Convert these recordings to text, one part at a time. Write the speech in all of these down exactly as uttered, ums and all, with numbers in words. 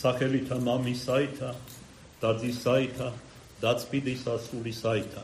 სახელითა მამისაითა და ძისაითა და წმინდისა სულისაითა.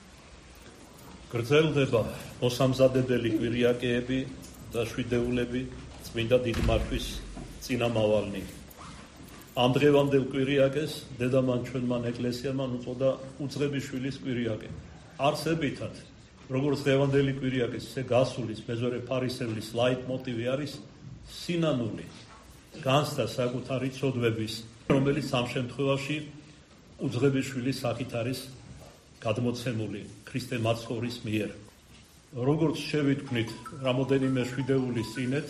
გრძელდება მოსამზადებელი კვირიაკეები და შვიდეულები წმინდა დიდმართვის წინამავალნი. ამ დღევანდელ კვირიაკეს დედამან ჩვენმან ეკლესიამან უწოდა უძღებიშვილის კვირიაკე. არსებითად, როგორც დღევანდელი კვირიაკეს, ისე გასულის მეზორე ფარისევლის ლაიტმოტივი არის სინანული, განცდა საკუთარი ცოდვების, რომელიც ამ შემთხვევაში უძღებიშვილის სახით არის გადმოცემული ქრისტე მაცხოვრის მიერ. როგორც შევიტყვით რამოდენიმე შვიდეულის წინეთ,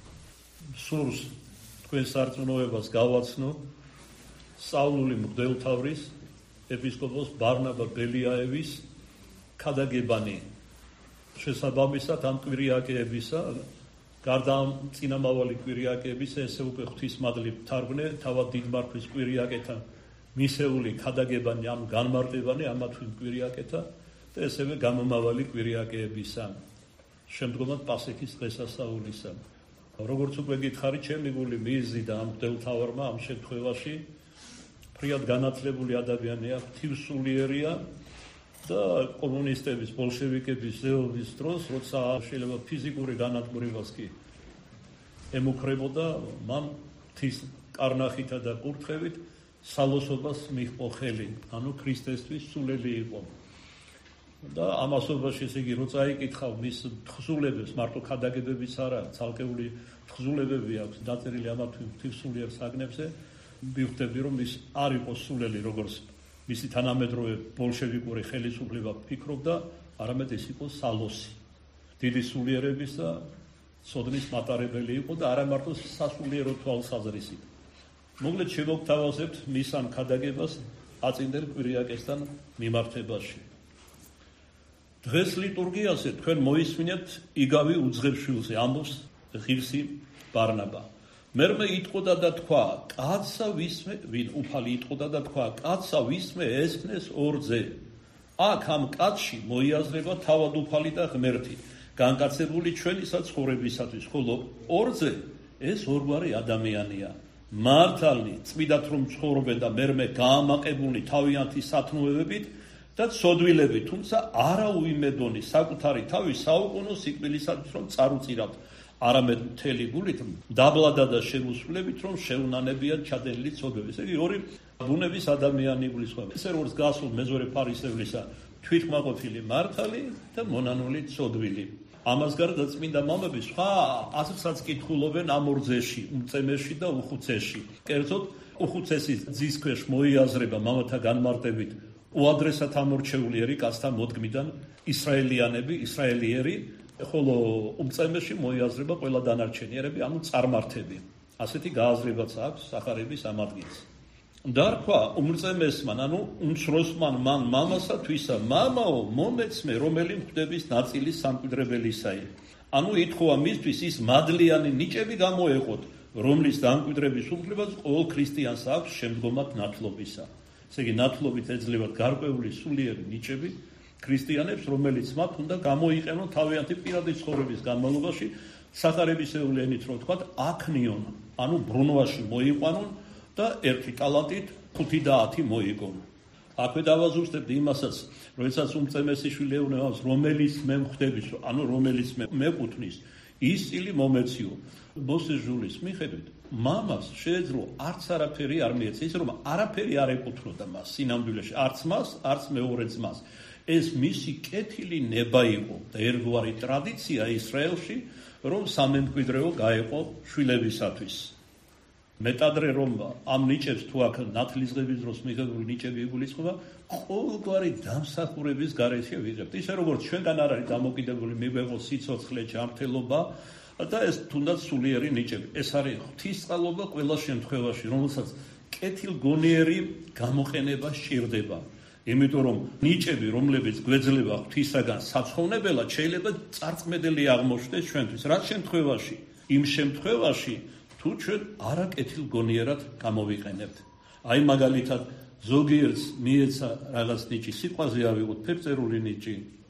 სურს თქვენ სარწმუნოებას გავაცნო სწავლული მღვდელმთავრის ეპისკოპოს ბარნაბა ბელიაევის ქადაგებანი. შესაბამისად ამ კვირიაკეებისა, გარდა ამ წინამავალი კვირიაკეებისა, ესე უკვე ღვთისმადლი თარგმნე თავად დიდმართვის კვირიაკეთა მისეული ქადაგებანი, ანუ განმარტებანი ამა თუ იმ კვირიაკეთა და ესევე გამომავალი კვირიაკეებისა, შემდგომად პასექის დღესასწაულისა. როგორც უკვე გითხარით, ჩემი გული მიიზიდა ამ მღვდელმთავარმა ამ შემთხვევაში ფრიად განათლებული ადამიანია, ღვთივსულიერია და კომუნისტების, ბოლშევიკების ზეობის დროს, როცა შეიძლება ფიზიკური განადგურებას კი ემუქრებოდა, მან ღვთის კარნახითა და კურთხევით სალოსობას მიჰყო ხელი, ანუ ქრისტესთვის სულელი იყო. და ამასობაში, ესე იგი, როცა იკითხავ მის თხზულებებს, მარტო ქადაგებებიც არა, ცალკეული თხზულებები აქვს დაწერილი ამა თუ იმ ღვთისმსულიერ საგნებზე, მივხვდები, რომ ის არ იყო სულელი, როგორც მისი თანამედროვე ბოლშევიკური ხელისუფლება ფიქრობდა, არამედ ის იყო სალოსი. დიდი სულიერების და ცოდნის მატარებელი იყო და არა მარტო სასულიერო თვალსაზრისით. მოკლედ შევგვთავაზებთ მის ამ ქადაგებას აწინდელ კვირიაკესთან მიმართებაში. დღეს ლიტურგიაზე თქვენ მოისმინეთ იგავი უძღებშვილზე, ამბობს ღირსი ბარნაბა. მერმე იტყოდა და თქვა, კაცსა ვისმე, ვინ უფალი იტყოდა და თქვა, კაცსა ვისმე ესქნეს ორძე. აქ ამ კაცში მოიაზრება თავად უფალი და ღმერთი, განკაცებული ჩვენისა ცხოვრებისათვის, ხოლო ორძე ეს ორგვარი ადამიანია. მართალნი, წმიდად რომ ცხოვრობენ და მერმე გაამაყებული თავიანთი სათნოებებით და ცოდვილები, თუმცა არა უიმედონი საკუთარი თავის საუკუნო სიკვდილისათვის რომ წარუწირავთ, არამედ მთელი გულით დაბლადა და შემოსვლებით რომ შეუნანებიან ჩადენილი ცოდვები. ესე იგი, ორი ბუნების ადამიანი გულისხმობა. ესე როგორც გასულ მეზორე ფარისევლისა თვითმაყოფილი მართალი და მონანული ცოდვილი. ამას გარდა წმინდა მამები სხვა აზრსაც კითხულობენ ამ ორძეში, უმწემეში და უხუცეში. კერძოდ, უხუცესის ძის ქვეშ მოიაზრება მამათა განმარტებით უადრესად ამორჩეულიერი კაცთა მოდგმიდან ისრაელიანები, ისრაელიერი, ხოლო უმწემეში მოიაზრება ყველა დანარჩენიერები, ანუ წარმართები. ასეთი გააზრებაც აქვს სახარების ამ ადგილს. დარქვა უმრწემესმან, ანუ უმცროსმან მან მამასა თვისა, მამაო, მომეცმე, რომელი მღვდების ნაწილის სამკვიდრებელისაი. ანუ ითხოვა მისთვის ის მადლიანი ნიჭები გამოეყოთ, რომლის დამკვიდრების უფლებაც ყოველ ქრისტიანს აქვს შემდგომად ნათლობისა. ესე იგი, ნათლობით ეძლევათ გარკვეული სულიერი ნიჭები ქრისტიანებს, რომელიც მათ უნდა გამოიყენონ თავიანთი პირადი ცხოვრების განმავლობაში, სახარებისეული ენით რო ვთქვათ, აქნიონ, ანუ ბრუნვაში მოიყვანონ და ერთი ტალანტით ხუთი და ათი მოიგონ. აქვე დავაზუსტებდი იმასაც, როდესაც უმწემესი შვილი ეუბნებს, რომელიც მე მხვდების, ანუ რომელიც მე მეკუთვნის, ის წილი მომეციო. მოსეს ჟულის მიხედვით, მამას შეეძლო არც არაფერი არ მიეცა, ის რომ არაფერი არ ეკუთვნოდა მას სინამდვილეში, არც მას, არც მეორე ძმას. ეს მისი კეთილი ნება იყო და ერთგვარი ტრადიცია ისრაელში, რომ სამემკვიდრეო გაეყო შვილებისათვის. მეტადრე რომ ამ ნიჭებს თუ აქ ნათლისღების დროს მიღებული ნიჭები იგულისხმება, ყოველგვარი დამსახურების გარეშე ვიღებთ. ისე როგორც ჩვენგან არ არის დამოკიდებული მიგვეღო სიცოცხლე, ჯანმრთელობა და ეს თუნდაც სულიერი ნიჭები. ეს არის ღვთისწყალობა ყველა შემთხვევაში, რომელსაც კეთილგონიერი გამოყენება სჭირდება. იმიტომ რომ ნიჭები, რომლებიც გვეძლება ღვთისაგან საცხოვნებელად, შეიძლება წარწმედელი აღმოჩნდეს ჩვენთვის. რა შემთხვევაში? იმ შემთხვევაში, თუ ჩვენ არაკეთილგონიერად გამოვიყენებთ. აი მაგალითად, ზოგიერთს მიეცა რაღაც ნიჭი, სიყვაზე ავიღოთ ფერწერული ნიჭი,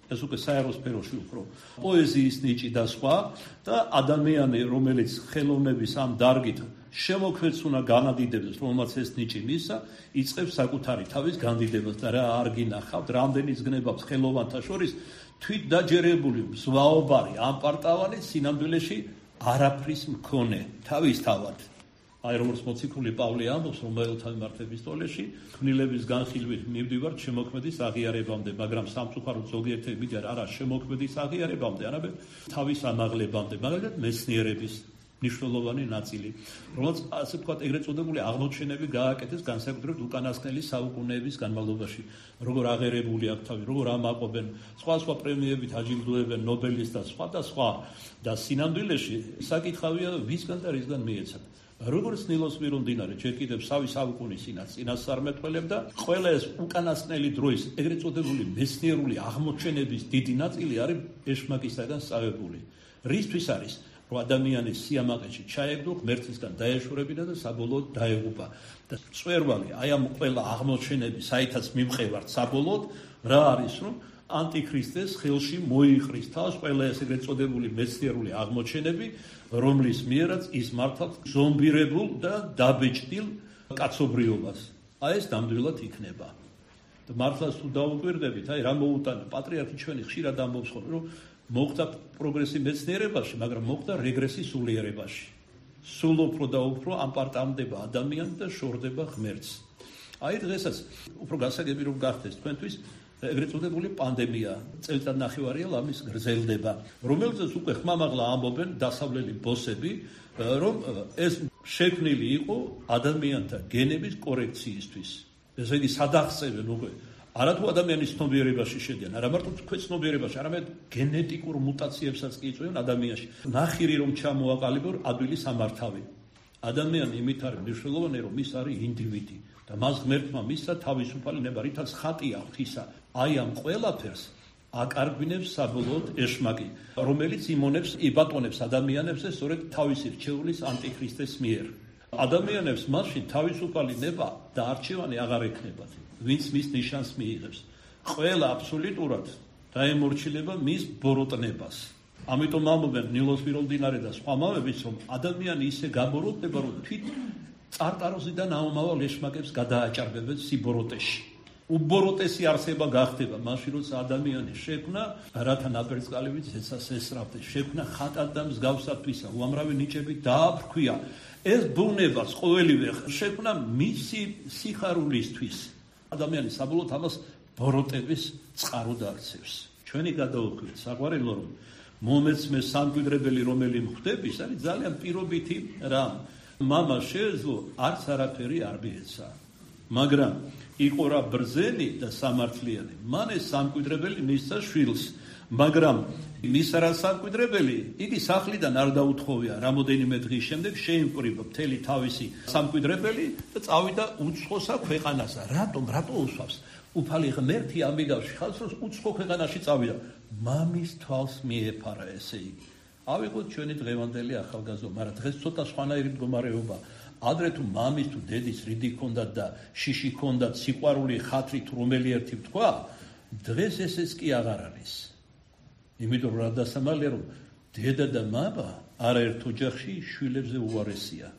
ეს უკვე საერო სფეროში უფრო პოეზიის ნიჭი და სხვა და ადამიანი რომელიც ხელოვნების ამ დარგით შემოქმედს უნდა განადიდებდეს რომელმაც ეს ნიჭი მისცა იწყებს საკუთარი თავის განდიდებას და რა არ გინახავთ რამდენიც გნებავს ხელოვანთა შორის თვით დაჯერებული ზვაობარი ამპარტავანი სინამდვილეში არაფრის მქონე თავისთავად აი როგორც მოციქული პავლე ამბობს რომაელთა მიმართ ეპისტოლეში ქმნილების განხილვით მივდივართ შემოქმედის აღიარებამდე მაგრამ სამწუხაროდ ზოგიერთი მიდიან არა შემოქმედის აღიარებამდე არამედ თავის ამაღლებამდე მაგალითად მეცნიერების მნიშვნელოვანი ნაწილი რომელიც ასე ვთქვათ ეგრეთ წოდებული აღმოჩენები გააკეთეს განსაკუთრებით უკანასკნელი საუკუნეების განმავლობაში როგორ აღერებული აქ თავი როგორ ამაყობენ სხვა სხვა პრემიებით აჯილდოებენ ნობელის და სხვა და სხვა და სინამდვილეში საკითხავია ვისგან და რისგან მიეცათ როგორც ნილოს მირო მდინარე ჯერ კიდევ სავი საუკუნის წინასწარმეტყველებდა ყველა ეს უკანასკნელი დროის ეგრეთ წოდებული მეცნიერული აღმოჩენების დიდი ნაწილი არის ეშმაკისაგან სწავლებული რისთვის არის რომ ადამიანის სიამაყეში ჩაეგდო ღმერთისგან დაეშორებინა და საბოლოოდ დაეღუპა და წვერვალი აი ამ ყველა აღმოჩენების საითაც მიმყევართ საბოლოოდ რა არის რომ ანტიქრისტეს ხელში მოიყრის თავს ყველა ეს ეგრეთ წოდებული მეცნიერული აღმოჩენები რომლის მიერაც ის მართავს ზომბირებულ და დაბეჭდილ კაცობრიობას აი ეს ნამდვილად იქნება და მართლაც თუ დაუკვირდებით აი რა მოუტანა პატრიარქი ჩვენი ხშირად ამბობს ხოლმე რომ მოხდა პროგრესი მეცნიერებაში მაგრამ მოხდა რეგრესი სულიერებაში სულ უფრო და უფრო ამპარტავდება ადამიანი და შორდება ღმერთს აი დღესაც უფრო გასაგები რომ გახდეს თქვენთვის ეგრეთ წოდებული პანდემია წელიწად ნახევარია ლამის გრძელდება რომელზეც უკვე ხმამაღლა ამბობენ დასავლელი ბოსები რომ ეს შექმნილი იყო ადამიანთა გენების კორექციისთვის ესე იგი სადაღწევენ უკვე არა თუ ადამიანის ცნობიერებაში შედიან არა მარტო თქვენ ცნობიერებაში არამედ გენეტიკურ მუტაციებსაც კი იწვევენ ადამიანში ნახირი რომ ჩამოაყალიბონ ადვილი სამართავი ადამიანი იმით არის მნიშვნელოვანი რომ ის არის ინდივიდი და მას ღმერთმა მისცა თავისუფალი ნება რითაც ხატია ღვთისა აი ამ ყველაფერს აკარგვინებს საბოლოოდ ეშმაკი რომელიც იმონებს იბატონებს ადამიანებს სწორედ თავისი რჩეულის ანტიქრისტეს მიერ ადამიანებს მასში თავისუფალი ნება და არჩევანი აღარ ექნებათ ვინც მის ნიშანს მიიღებს ყველა აბსოლუტურად დაემორჩილება მის ბოროტნებას ამიტომ ამბობენ ნილოს მირო მდინარე და სხვა მამებიც რომ ადამიანი ისე გაბოროტდება რომ თვით წარტაროსიდან ამომავალ ეშმაკებს გადააჭარბებენ სიბოროტეში უბოროტესი არსება გახდება მაშინ როცა ადამიანი შექმნა რათა ნაპერწკალებით ზეცას ესწრაფდეს შექმნა ხატად და მსგავსათვისა უამრავი ნიჭები დააფრქვია ეს ბუნებას ყოველივე შექმნა მისი სიხარულისთვის ადამიანი საბოლოოდ ამას ბოროტების წყარო დაარცევს ჩვენი გადაუხვით საყვარელო რომ მომეცმე სამკვიდრებელი რომელი მხვდების არის ძალიან პირობითი რამ მამა შეეძლო არც არაფერი არ მიეცა მაგრამ იყო რა ბრძენი და სამართლიანი მან ეს სამკვიდრებელი მისცა შვილს მაგრამ მის რა სამკვიდრებელი იგი სახლიდან არ დაუთხოვია რამოდენიმე დღის შემდეგ შეიმკვრივა მთელი თავისი სამკვიდრებელი და წავიდა უცხოსა ქვეყანასა რატომ რატო უსვავს უფალი ღმერთი ამიგავში ხალხს რომ უცხო ქვეყანაში წავიდა მამის თვალს მიეფარა ესე იგი ავიღოთ ჩვენი დღევანდელი ახალგაზრდა მაგრამ დღეს ცოტა სხვანაირი მდგომარეობა ადრე თუ მამის თუ დედის რიდი ჰქონდათ და შიში ჰქონდათ სიყვარული ხათრი თუ რომელი ერთი თქვა დღეს ესეც კი აღარ არის იმიტომ რომ რა დასამალია რომ დედა და მამა არაერთ ოჯახში შვილებზე უარესია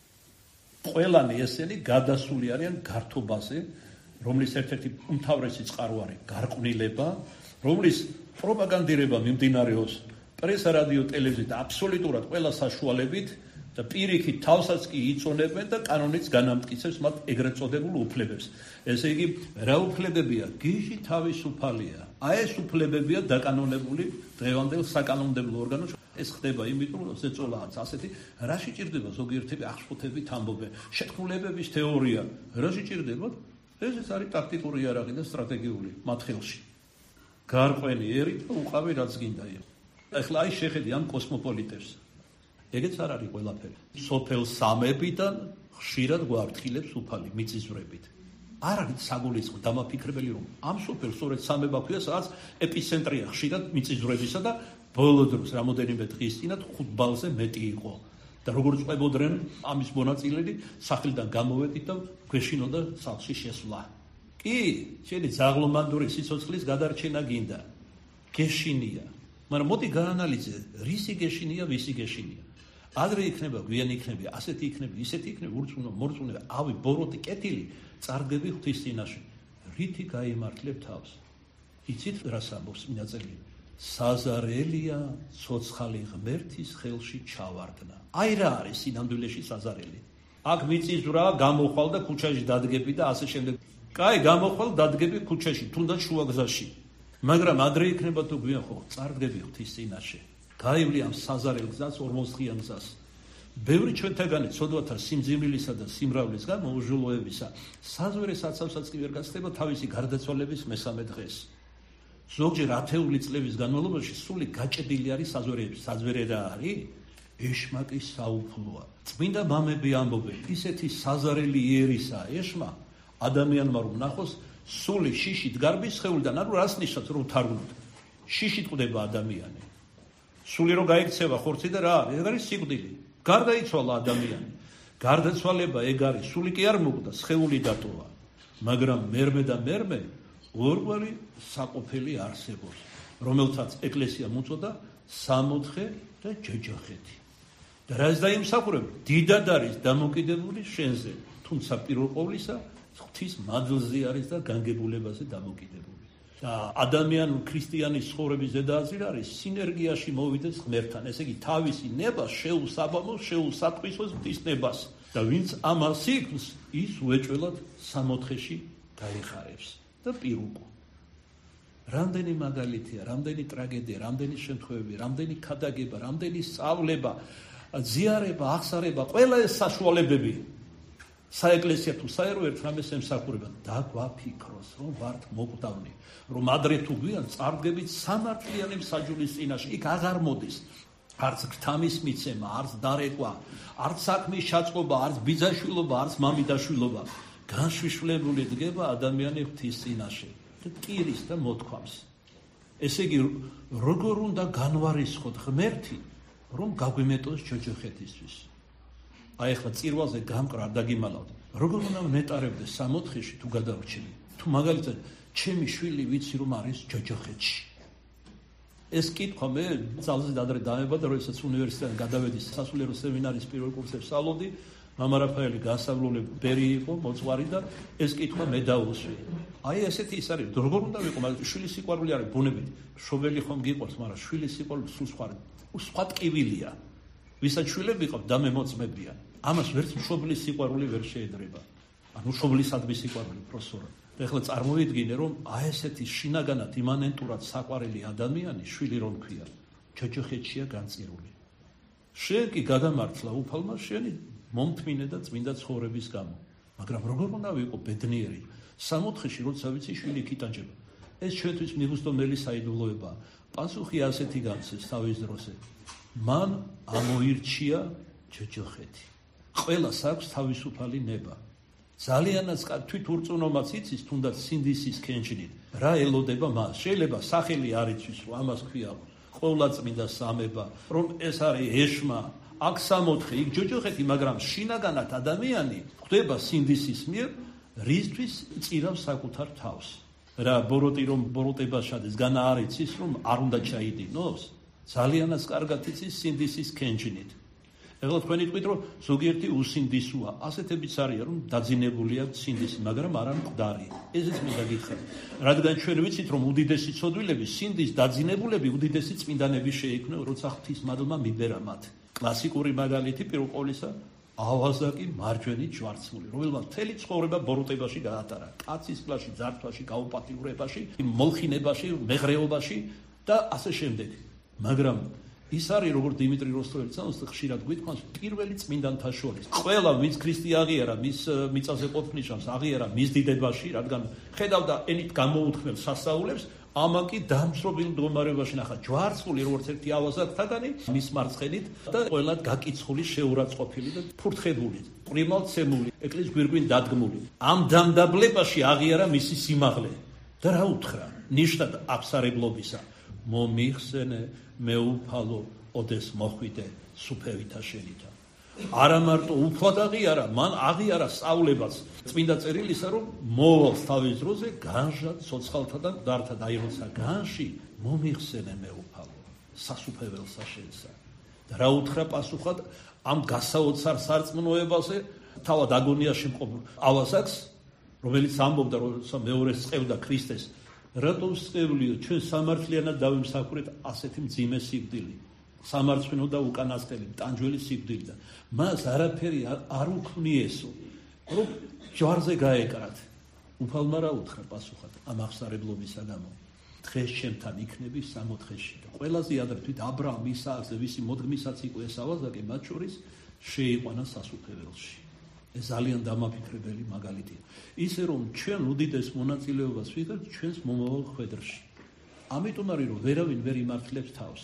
ყველანი ესენი გადასული არიან გართობაზე რომლის ერთ-ერთი უმთავრესი წყარო არის გარყვნილება რომლის პროპაგანდირება მიმდინარეობს პრესა რადიო ტელევიზიით აბსოლუტურად ყველა საშუალებით და პირიქით თავსაც კი იწონებენ და კანონიც განამტკიცებს მათ ეგრეთ წოდებულ უფლებებს. ესე იგი, რა უფლებებია? გიჟი თავისუფალია. აი ეს უფლებებია დაკანონებული დღევანდელ საკანონმდებლო ორგანოში. ეს ხდება იმიტომ, რომ ზეწოლააც ასეთი რაში ჭირდება ზოგიერთები აღშფოთებით ამბობენ. შეთქმულებების თეორია რაში ჭირდება? ეს არის ტაქტიკური იარაღი და სტრატეგიული მათ ხელში. გარყვენი ერით და უყავი რაც გინდა. ეხლა აი შეხედი ამ კოსმოპოლიტებს. ეგეც არ არის ყველაფერი. სოფელ სამებიდან ხშირად გვაფრთხილებს უფალი მიწისძვრებით. არ არის საგულისხმო დამაფიქრებელი რომ ამ სოფელს სწორედ სამება ქვია, სადაც ეპიცენტრია ხშირად მიწისძვრებისა და ბოლო დროს რამოდენიმე დღის წინათ ხუთ ბალზე მეტი იყო. და როგორც ყვებოდნენ ამის მონაწილეები სახლიდან გამოვედით და გვეშინოდა სახლში შესვლა. კი, შენი ძაღლომანდური სიცოცხლის გადარჩენა გინდა. გეშინია. მაგრამ მოდი გაანალიზე, რისი გეშინია, ვისი გეშინია. ადრე იქნება, გვიან იქნება, ასეთი იქნება, ისეთი იქნება, ურწმუნო, მორწმუნე, ავი, ბოროტი, კეთილი, წარდგები ღვთის წინაშე. რითი გაიმართლებ თავს? იცით რას ამბობს წმინდაწელი? საზარელია ცოცხალი ღმერთის ხელში ჩავარდნა. აი რა არის სინამდვილეში საზარელი. აქ მიწისძვრა, გამოხვალ და ქუჩაში დადგები და ასე შემდეგ. კაი, გამოხვალ, დადგები ქუჩაში, თუნდაც შუაგზაში. მაგრამ ადრე იქნება თუ გვიან ხო, წარდგები ღვთის წინაშე. გაივლი ამ საზარელ გზას, ორმოძღიან გზას. ბევრი ჩვენთაგანი ცოდვათა სიმძიმრილისა და სიმრავლის გამო უჟულოებისა საზვერე საცავსაც კი ვერ გასწდება თავისი გარდაცვალების მესამე დღეს. ზოგჯერ ათეული წლების განმავლობაში სული გაჭედილი არის საზვერეების. საზვერე რა არის? ეშმაკის საუფლოა. წმინდა მამები ამბობენ, ისეთი საზარელი იერისაა ეშმა, ადამიანმა რომ ნახოს სული შიშით გარბის სხეულიდან, ანუ რას ნიშნავს რომ თარგმნოთ? შიშით ყდება ადამიანი. სული რო გაიქცევა ხორცი და რა არის? ეგ არის სიკვდილი. გარდაიცვალა ადამიანი. გარდაცვალება ეგ არის, სული კი არ მოკვდა, სხეული დატოვა. მაგრამ მერმე და მერმე ორგვარი საყოფელი არსებობს, რომელთაც ეკლესია მოწოდა სამოთხე და ჯოჯოხეთი. და რაც დაიმსახურებ, დიდად არის დამოკიდებული შენზე, თუმცა პირველ ყოვლისა ღვთის მადლზე არის და განგებულებაზე დამოკიდებული. და ადამიანურ ქრისტიანის ცხოვრების ზედაზრი არის სინერგიაში მოვიდეს ღმერთთან, ესე იგი თავისი ნება შეუსაბამოს, შეუსატყვისოს ღვთის ნებას და ვინც ამას იკვლს, ის უეჭველად სამოთხეში გაიხარებს და პირუკო. რამდენი მაგალითია, რამდენი ტრაგედია, რამდენი შემთხვევები, რამდენი ქადაგება, რამდენი სწავლება, ზიარება, აღსარება, ყველა ეს საშუალებები საეკლესია თუ საერო ერთ რამეს ემსახურება, დაგვაფიქროს, რომ ვართ მოკვდავნი, რომ ადრე თუ გვიან წარდგებით სამართლიანი მსაჯულის წინაშე, იქ აღარ მოდის არც გთამის მიცემა, არც დარეკვა, არც საქმის ჩაწყობა, არც ბიძაშვილობა, არც მამიდაშვილობა. განშიშვლებული დგება ადამიანი ღვთის წინაშე და ტირის და მოთქვამს. ესე იგი, როგორ უნდა განვარისხოთ ღმერთი, რომ გაგვიმეტოს ჯოჯოხეთისთვის. აი ახლა წირვალზე გამკრა არ დაგიმალავთ. როგორ უნდა ნეტარებდეს სამოთხეში თუ გადავრჩენი? თუ მაგალითად ჩემი შვილი ვიცი რომ არის ჯოჯოხეთში. ეს კითხვა მე ძალზე ადრე დამებადა, როდესაც უნივერსიტეტიდან გადავედი სასულიერო სემინარის პირველ კურსებს სწავლობდი. მამა რაფაელი განსავლელი ბერი იყო, მოწვარი და ეს კითხვა მე დავუსვი. აი ესეთი ის არის, როგორ უნდა ვიყო, მაგრამ შვილის სიყვარული არის ბუნებით. მშობელი ხომ გიყვარს, მაგრამ შვილის სიყვარული სულ სხვა სხვა ტკივილია. ვისაც შვილები ყავთ და მემოწმებიან. ამას ვერც მშობლის სიყვარული ვერ შეედრება. ანუ მშობლისადმი სიყვარული პროსორა. და ეხლა წარმოვიდგინე, რომ აი ესეთი შინაგანად იმანენტურად საყვარელი ადამიანი, შვილი რომ ქვია, ჯოჯოხეთშია განწირული. შენ კი გადამართლა უფალმა შენი მომთმინე და წმინდა ცხოვრების გამო. მაგრამ როგორ უნდა ვიყო ბედნიერი? სამოთხეში როცა ვიცი შვილი კიტანჯება. ეს ჩვენთვის მიგუსტომელი საიდუმლოებაა. პასუხი ასეთი გამცეს თავის დროზე. მან ამოირჩია ჯოჯოხეთი. ყველას აქვს თავისუფალი ნება. ძალიანაც თვით ურწმუნომაც იცის თუნდაც სინდისის კენჭნით. რა ელოდება მას? შეიძლება სახელი არ იცის, რომ ამას ქვია ყოვლადწმინდა სამება, რომ ეს არის ეშმა, აქ სამოთხე, იქ ჯოჯოხეთი, მაგრამ შინაგანად ადამიანი ხვდება სინდისის მიერ, რისთვის წირავს საკუთარ თავს. რა ბოროტი რომ ბოროტება შადეს, განა არ იცის, რომ არ უნდა ჩაიდინოს? ძალიანაც კარგად იცის სინდისის კენჭნით. ეხლა თქვენი თქვით, რომ ზოგიერთი უსინდისოა. ასეთებიც არის, რომ დაძინებულია სინდისი, მაგრამ არა მკვდარი. ესეც მინდა გითხრათ. რადგან ჩვენ ვიცით, რომ უდიდესი ცოდვილები, სინდის დაძინებულები, უდიდესი წმინდანები შეიქმნა, როცა ღვთის მადლმა მიბერა მათ. კლასიკური მაგალითი პირველ ყოვლისა ავაზაკი მარჯვენით ჯვარცმული, რომელმაც მთელი ცხოვრება ბოროტებაში გაატარა. კაცის კლასში, ძართვაში, გაუპატიურებაში, მოლხინებაში, მეღრეობაში და ასე შემდეგ. მაგრამ ის არის, როგორც დიმიტრი როსტოველი ხშირად გვითქმას, პირველი წმინდანთა შორის. ყველა, ვინც ქრისტე აღიარა, მის მიწაზე ყოფნისას აღიარა მის დიდებაში, რადგან ხედავდა ენით გამოუთქმელ სასწაულებს, ამან კი დამცრობილ მდგომარეობაში ნახა ჯვარცმული, როგორც ერთი ავაზაკთაგანი, მის მარცხენით და ყველად გაკიცხული, შეურაცხყოფილი და ფურთხებული, პრიმალცემული, ეკლესიის გვირგვინ დადგმული. ამ დამდაბლებაში აღიარა მისი სიმაღლე და რა უთხრა? ნიშნად აფსარებლობისა. მომიხსენე მეუფალო, ოდეს მოხვიდე სუფევითა შენითა. არა მარტო უფლად აღიარა, მან აღიარა სწავლებას წმინდა წერილისა, რომ მოვალს თავის დროზე განჟა ცოცხალთა და მკვდართა და აიღოცა განში მომიხსენე მეუფალო სასუფეველსა შენსა. და რა უთხრა პასუხად ამ გასაოცარ სარწმუნოებაზე თავად აგონიაში მყოფ ავაზაკს, რომელიც ამბობდა, როცა მეორეს წევდა ქრისტეს, რატომ სწევლიო, ჩვენ სამართლიანად დავიმსახურეთ ასეთი მძიმე სიკვდილი, სამარცხვინო და უკანასკნელი ტანჯველი სიკვდილი და მას არაფერი არ უქმნიესო, რომ ჯვარზე გაეკრათ. უფალმა რა უთხრა პასუხად ამ აღსარებლობისა გამო? დღეს ჩემთან იქნები სამოთხეში და ყველაზე ადრე თვით აბრაამ ისააკზე, ვისი მოდგმისაც იყო ეს ავაზაკი, მათ შორის შეიყვანა სასუფეველში. ეს ძალიან დამაფიქრებელი მაგალითია. ისე რომ ჩვენ უდიდეს მონაწილეობას ვიღებთ ჩვენს მომავალ ხვედრში. ამიტომ არის რომ ვერავინ ვერ იმართლებს თავს.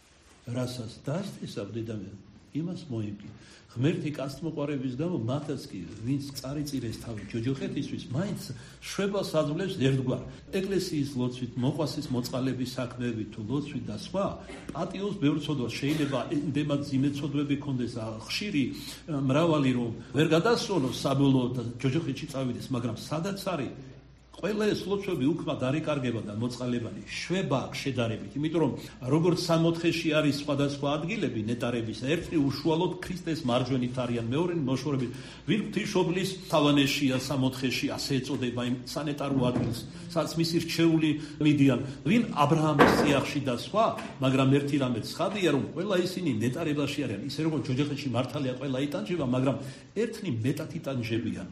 რასაც დასწესავ დედამიწა, იმას მოიმკი. ღმერთი კაცთმოყვარების გამო მათაც კი, ვინც წარიწირეს თავი ჯოჯოხეთისთვის, მაინც შვებას აძლევს ერთგვარ. ეკლესიის ლოცვით, მოყვასის მოწყალების საქმეებით თუ ლოცვით და სხვა, პატიოს ბევრ ცოდვას შეიძლება იმდენად ძიმეცოდვები ქონდეს ხშირი, მრავალი რომ ვერ გადასწონოს საბოლოოდ ჯოჯოხეთში წავიდეს, მაგრამ სადაც არის ყველა ეს ლოცვები უქმად არეკარგება და მოწყალებანი შვება აქვს შედარებით, იმიტომ რომ როგორც სამოთხეში არის სხვადასხვა ადგილები ნეტარებისა, ერთი უშუალოდ ქრისტეს მარჯვენით არიან, მეორე მოშორებით. ვინ ღვთისმშობლის თავანეშია სამოთხეში, ასე ეწოდება იმ სანეტარო ადგილს, სადაც მისი რჩეული მიდიან, ვინ აბრაამის წიაღში და სხვა, მაგრამ ერთი რამე ცხადია, რომ ყველა ისინი ნეტარებაში არიან, ისე როგორც ჯოჯოხეთში მართალია ყველა იტანჯება, მაგრამ ერთნი მეტად იტანჯებიან.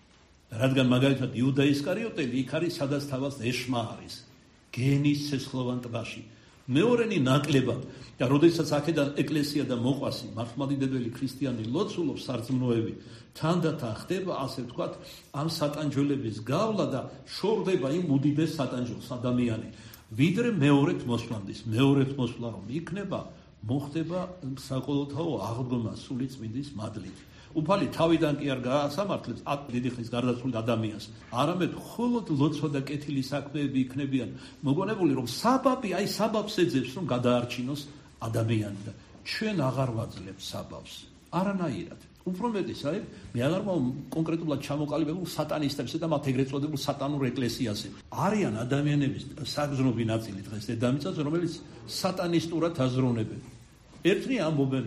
რადგან მაგალითად იუდა ისკარიოტელი იქ არის, სადაც თავად ეშმა არის, გენის ცეცხლოვან ტბაში. მეორენი ნაკლებად და როდესაც აქედან ეკლესია და მოყვასი, მართლმადიდებელი ქრისტიანი ლოცულობს სარწმუნოებით, თანდათან ხდება, ასე ვთქვათ, ამ სატანჯველების გავლა და შორდება იმ უდიდეს სატანჯველს ადამიანი. ვიდრე მეორედ მოსვლანდის, მეორედ მოსვლა რომ იქნება, მოხდება საყოველთაო აღდგომა სული წმინდის მადლით. უფალი თავიდან კი არ გაასამართლებს აქ დიდი ხნის გარდაცვლილ ადამიანს, არამედ მხოლოდ ლოცვა და კეთილი საქმეები იქნებიან მოგონებული, რომ საბაბი აი საბაბს ეძებს, რომ გადაარჩინოს ადამიანი და ჩვენ აღარ ვაძლევთ საბაბს არანაირად. უფრო მეტიც არის, მე აღარ მაქვს კონკრეტულად ჩამოყალიბებულ სატანისტებსა და მათ ეგრეთ წოდებულ სატანურ ეკლესიაზე. არიან ადამიანების საგზნობი ნაწილი დღეს დედამიწაზე, რომელიც სატანისტურად აზროვნებენ. ერთნი ამბობენ,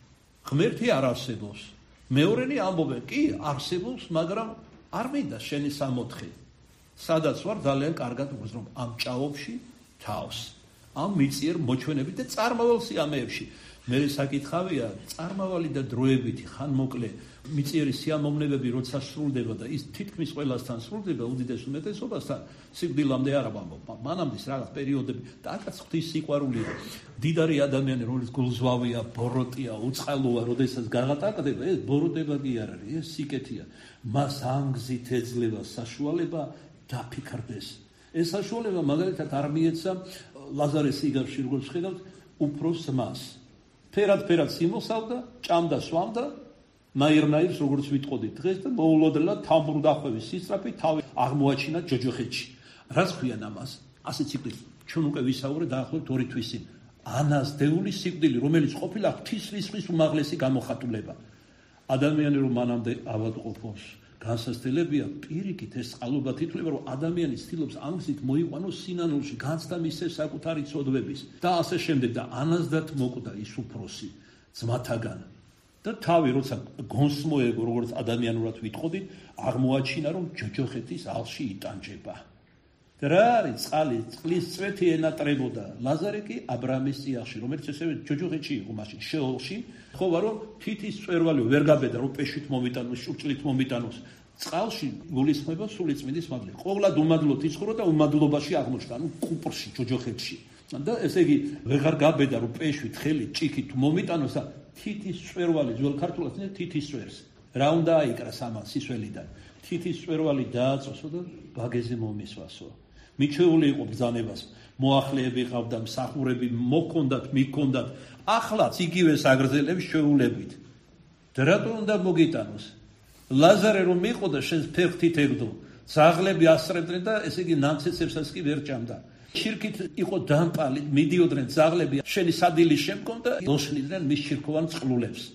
ღმერთი არ არსებობს. მეორენი ამბობენ, კი, არსებობს, მაგრამ არ მინდა შენი სამოთხე. სადაც ვარ ძალიან კარგად ვგრძნობ ამ ჭაობში თავს, ამ მიწიერ მოჩვენებით და წარმავალ სიამეებში. მე საკითხავია, წარმავალი და დროებითი ხანმოკლე მიწიერი სიამოვნებები როცა სრულდება და ის თითქმის ყველასთან სრულდება უდიდეს უმეტესობასთან, სიკვდილამდე არ ამბობ. მანამდე რაღაც პერიოდები და აკაც ღვთის სიყვარულია. დიდარი ადამიანი, რომელიც გულზვავია, ბოროტია, უწყალოა, როდესაც გაღატაკდება, ეს ბოროტება კი არ არის, ეს სიკეთეა. მას ამგზით ეძლევა საშუალება დაფიქრდეს. ეს საშუალება მაგალითად არ მიეცა ლაზარეს იგავში, როგორც ხედავთ, უფროს მას. ფერად-ფერად სიმოსავდა, ჭამდა, სვამდა, ნაირ-ნაირს როგორც ვიტყოდით დღეს და მოულოდნელად თამბურდახვევის სისწრაფით თავი აღმოაჩინა ჯოჯოხეთში. რას ქვიან ამას? ასე სიკვდილი. ჩვენ უკვე ვისაუბრეთ დაახლოებით ორი თვის წინ. ანას დეულის სიკვდილი, რომელიც ყოფილა ღვთისმისხლის უმაღლესი გამოხატულება. ადამიანი რომ მანამდე ავადმყოფობს, განსაცდელებია პირიქით ეს წყალობა თითქოს რომ ადამიანი ცდილობს ამგზით მოიყვანოს სინანულში, განცდა მისცეს საკუთარი ცოდვების და ასე შემდეგ და ანაზდათ მოკვდა ის უფროსი ძმათაგან. და თავი როცა გონს მოეგო, როგორც ადამიანურად ვიტყოდით, აღმოაჩინა რომ ჯოჯოხეთის ალში იტანჯება. და რა არის წყალი, წყლის წვეთი ენატრებოდა. ლაზარე კი აბრაამის წიაღში, რომელიც ესევე ჯოჯოხეთში იყო მაშინ შეოლში, ხოვა რომ თითის წვერვალი ვერ გაბედა, რომ პეშით მომიტანოს, ჭურჭლით მომიტანოს. წყალში გულისხმება სული წმინდის მადლი. ყოვლად უმადლოდ იცხოვრო და უმადლობაში აღმოჩნდა, ანუ კუპრში, ჯოჯოხეთში. და ესე იგი ვეღარ გაბედა, რომ პეშვით, ხელით, ჭიქით მომიტანოს და თითის წვერვალი, ძველ ქართულად ნიშნავს თითის წვერს. რა უნდა აიკრას ამან სისველიდან? თითის წვერვალი დააწოსო და ბაგეზე მომისვასო. მიჩეული იყო ბრძანებას, მოახლეები ყავდა, მსახურები მოქონდათ, მიქონდათ, ახლაც იგივე საგრძელებს შეულებით. და რატო უნდა მოგიტანოს? ლაზარე რომ მიყოდა შენს ფეხთით ეგდო, ძაღლები ასწრებდნენ და ესე იგი ნამცეცებსაც კი ვერ ჭამდა. ჩირქით იყო დამპალი, მიდიოდნენ ძაღლები შენი სადილის შემკომ და დოსნიდნენ მის ჩირქოვან წყლულებს.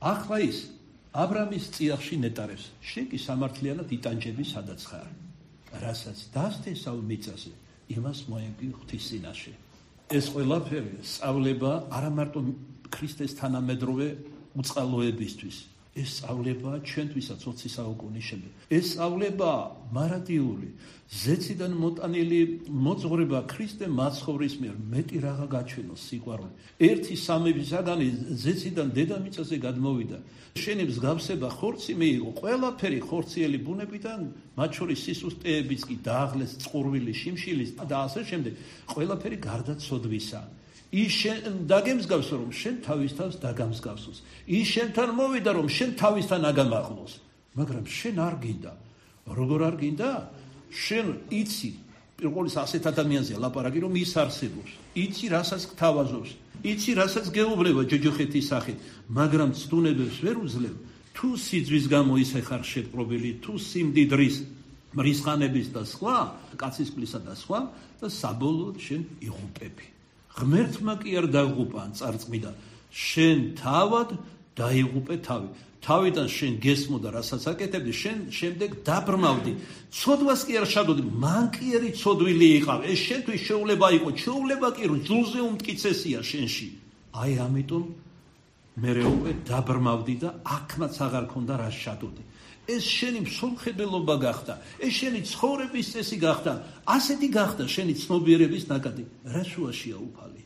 ახლა ის აბრამის წიაღში ნეტარებს, შენ კი სამართლიანად იტანჯები სადაც ხარ. რასაც დასთესავ მიწაზე, იმას მოემკი ღვთის წინაშე. ეს ყველაფერი სწავლება არა მარტო ქრისტეს თანამედროვე უწყალოებისთვის, ეს სწავლება ჩვენთვისაც ოცი საუკუნის შემდეგ. ეს სწავლება მარადიული, ზეციდან მოტანილი მოძღვრება ქრისტე მაცხოვრის მიერ მეტი რაღა გაჩვენოს სიყვარული. ერთი სამების საგანი ზეციდან დედამიწაზე გადმოვიდა. შენი მსგავსება ხორცი მიიღო, ყველაფერი ხორციელი ბუნებიდან, მათ შორის სისუსტეებიც კი დააღლეს წყურვილი, შიმშილის და ასე შემდეგ, ყველაფერი გარდაცოდვისა. ის შენ დაგემსგავსო, რომ შენ თავის თავს დაგამსგავსოს. ის შენთან მოვიდა, რომ შენ თავისთან აგამაღლოს. მაგრამ შენ არ გინდა. როგორ არ გინდა? შენ იცი, პირველის ასეთ ადამიანზეა ლაპარაკი, რომ ის არსებობს. იცი, რასაც გთავაზობს. იცი, რასაც გეუბნება ჯოჯოხეთის სახით, მაგრამ ცდუნებებს ვერ უძლებ. თუ სიძვის გამო ისე ხარ შეპყრობილი, თუ სიმდიდრის, მრისხანების და სხვა, კაცისყლისა და სხვა, და საბოლოოდ შენ იღუპები. ღმერთმა კი არ დაღუპა ან წარწმიდა, შენ თავად დაიღუპე თავი. თავიდან შენ გესმოდა, რასაც აკეთებდი, შენ შემდეგ დაბრმავდი. ცოდვას კი არ შადოდი, მანკიერი ცოდვილი იყავ. ეს შენთვის შეულება იყო, შეულება კი რძულზე უმტკიცესია შენში. აი ამიტომ მერე უკვე დაბრმავდი და აქმაც აღარ ქონდა რა შადოდი. ეს შენი მსოლხედელობა გახდა, ეს შენი ცხოვრების წესი გახდა, ასეთი გახდა შენი ცნობიერების ნაკადი. რა შუაშია უფალი?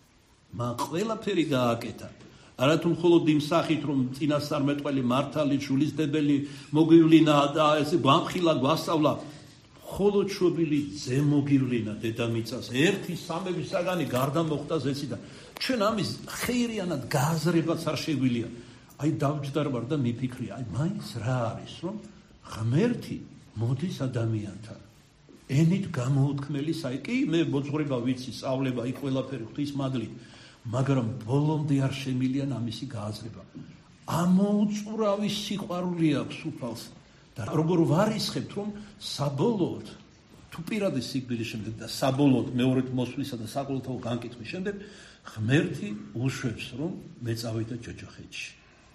მან ყველაფერი გააკეთა. არათუ მხოლოდ იმ სახით, რომ წინასწარმეტყველი, მართალი, შვილისდებელი მოგივლინა და ესე გვამხილა, გვასწავლა, მხოლოდ შობილი ძე მოგივლინა დედამიწას. ერთი სამების საგანი გარდა მოხდა ზეციდან. ჩვენ ამის ხეირიანად გააზრებაც არ შეგვიძლია. აი დავჯდარ ვარ და მიფიქრია, აი მაინც რა არის, რომ ღმერთი მოდის ადამიანთან. ენით გამოუთქმელი საი, კი მე მოძღვრება ვიცი, სწავლება, იქ ყველაფერი ღვთის მადლით, მაგრამ ბოლომდე არ შემილია ამისი გააზრება. ამოუწურავი სიყვარული აქვს უფალს და როგორ ვარისხებთ, რომ საბოლოოდ თუ პირადი სიკვდილის შემდეგ და საბოლოოდ მეორედ მოსვლისა და საყოველთაო განკითხვის შემდეგ ღმერთი უშვებს, რომ მე წავიდა ჯოჯოხეთში.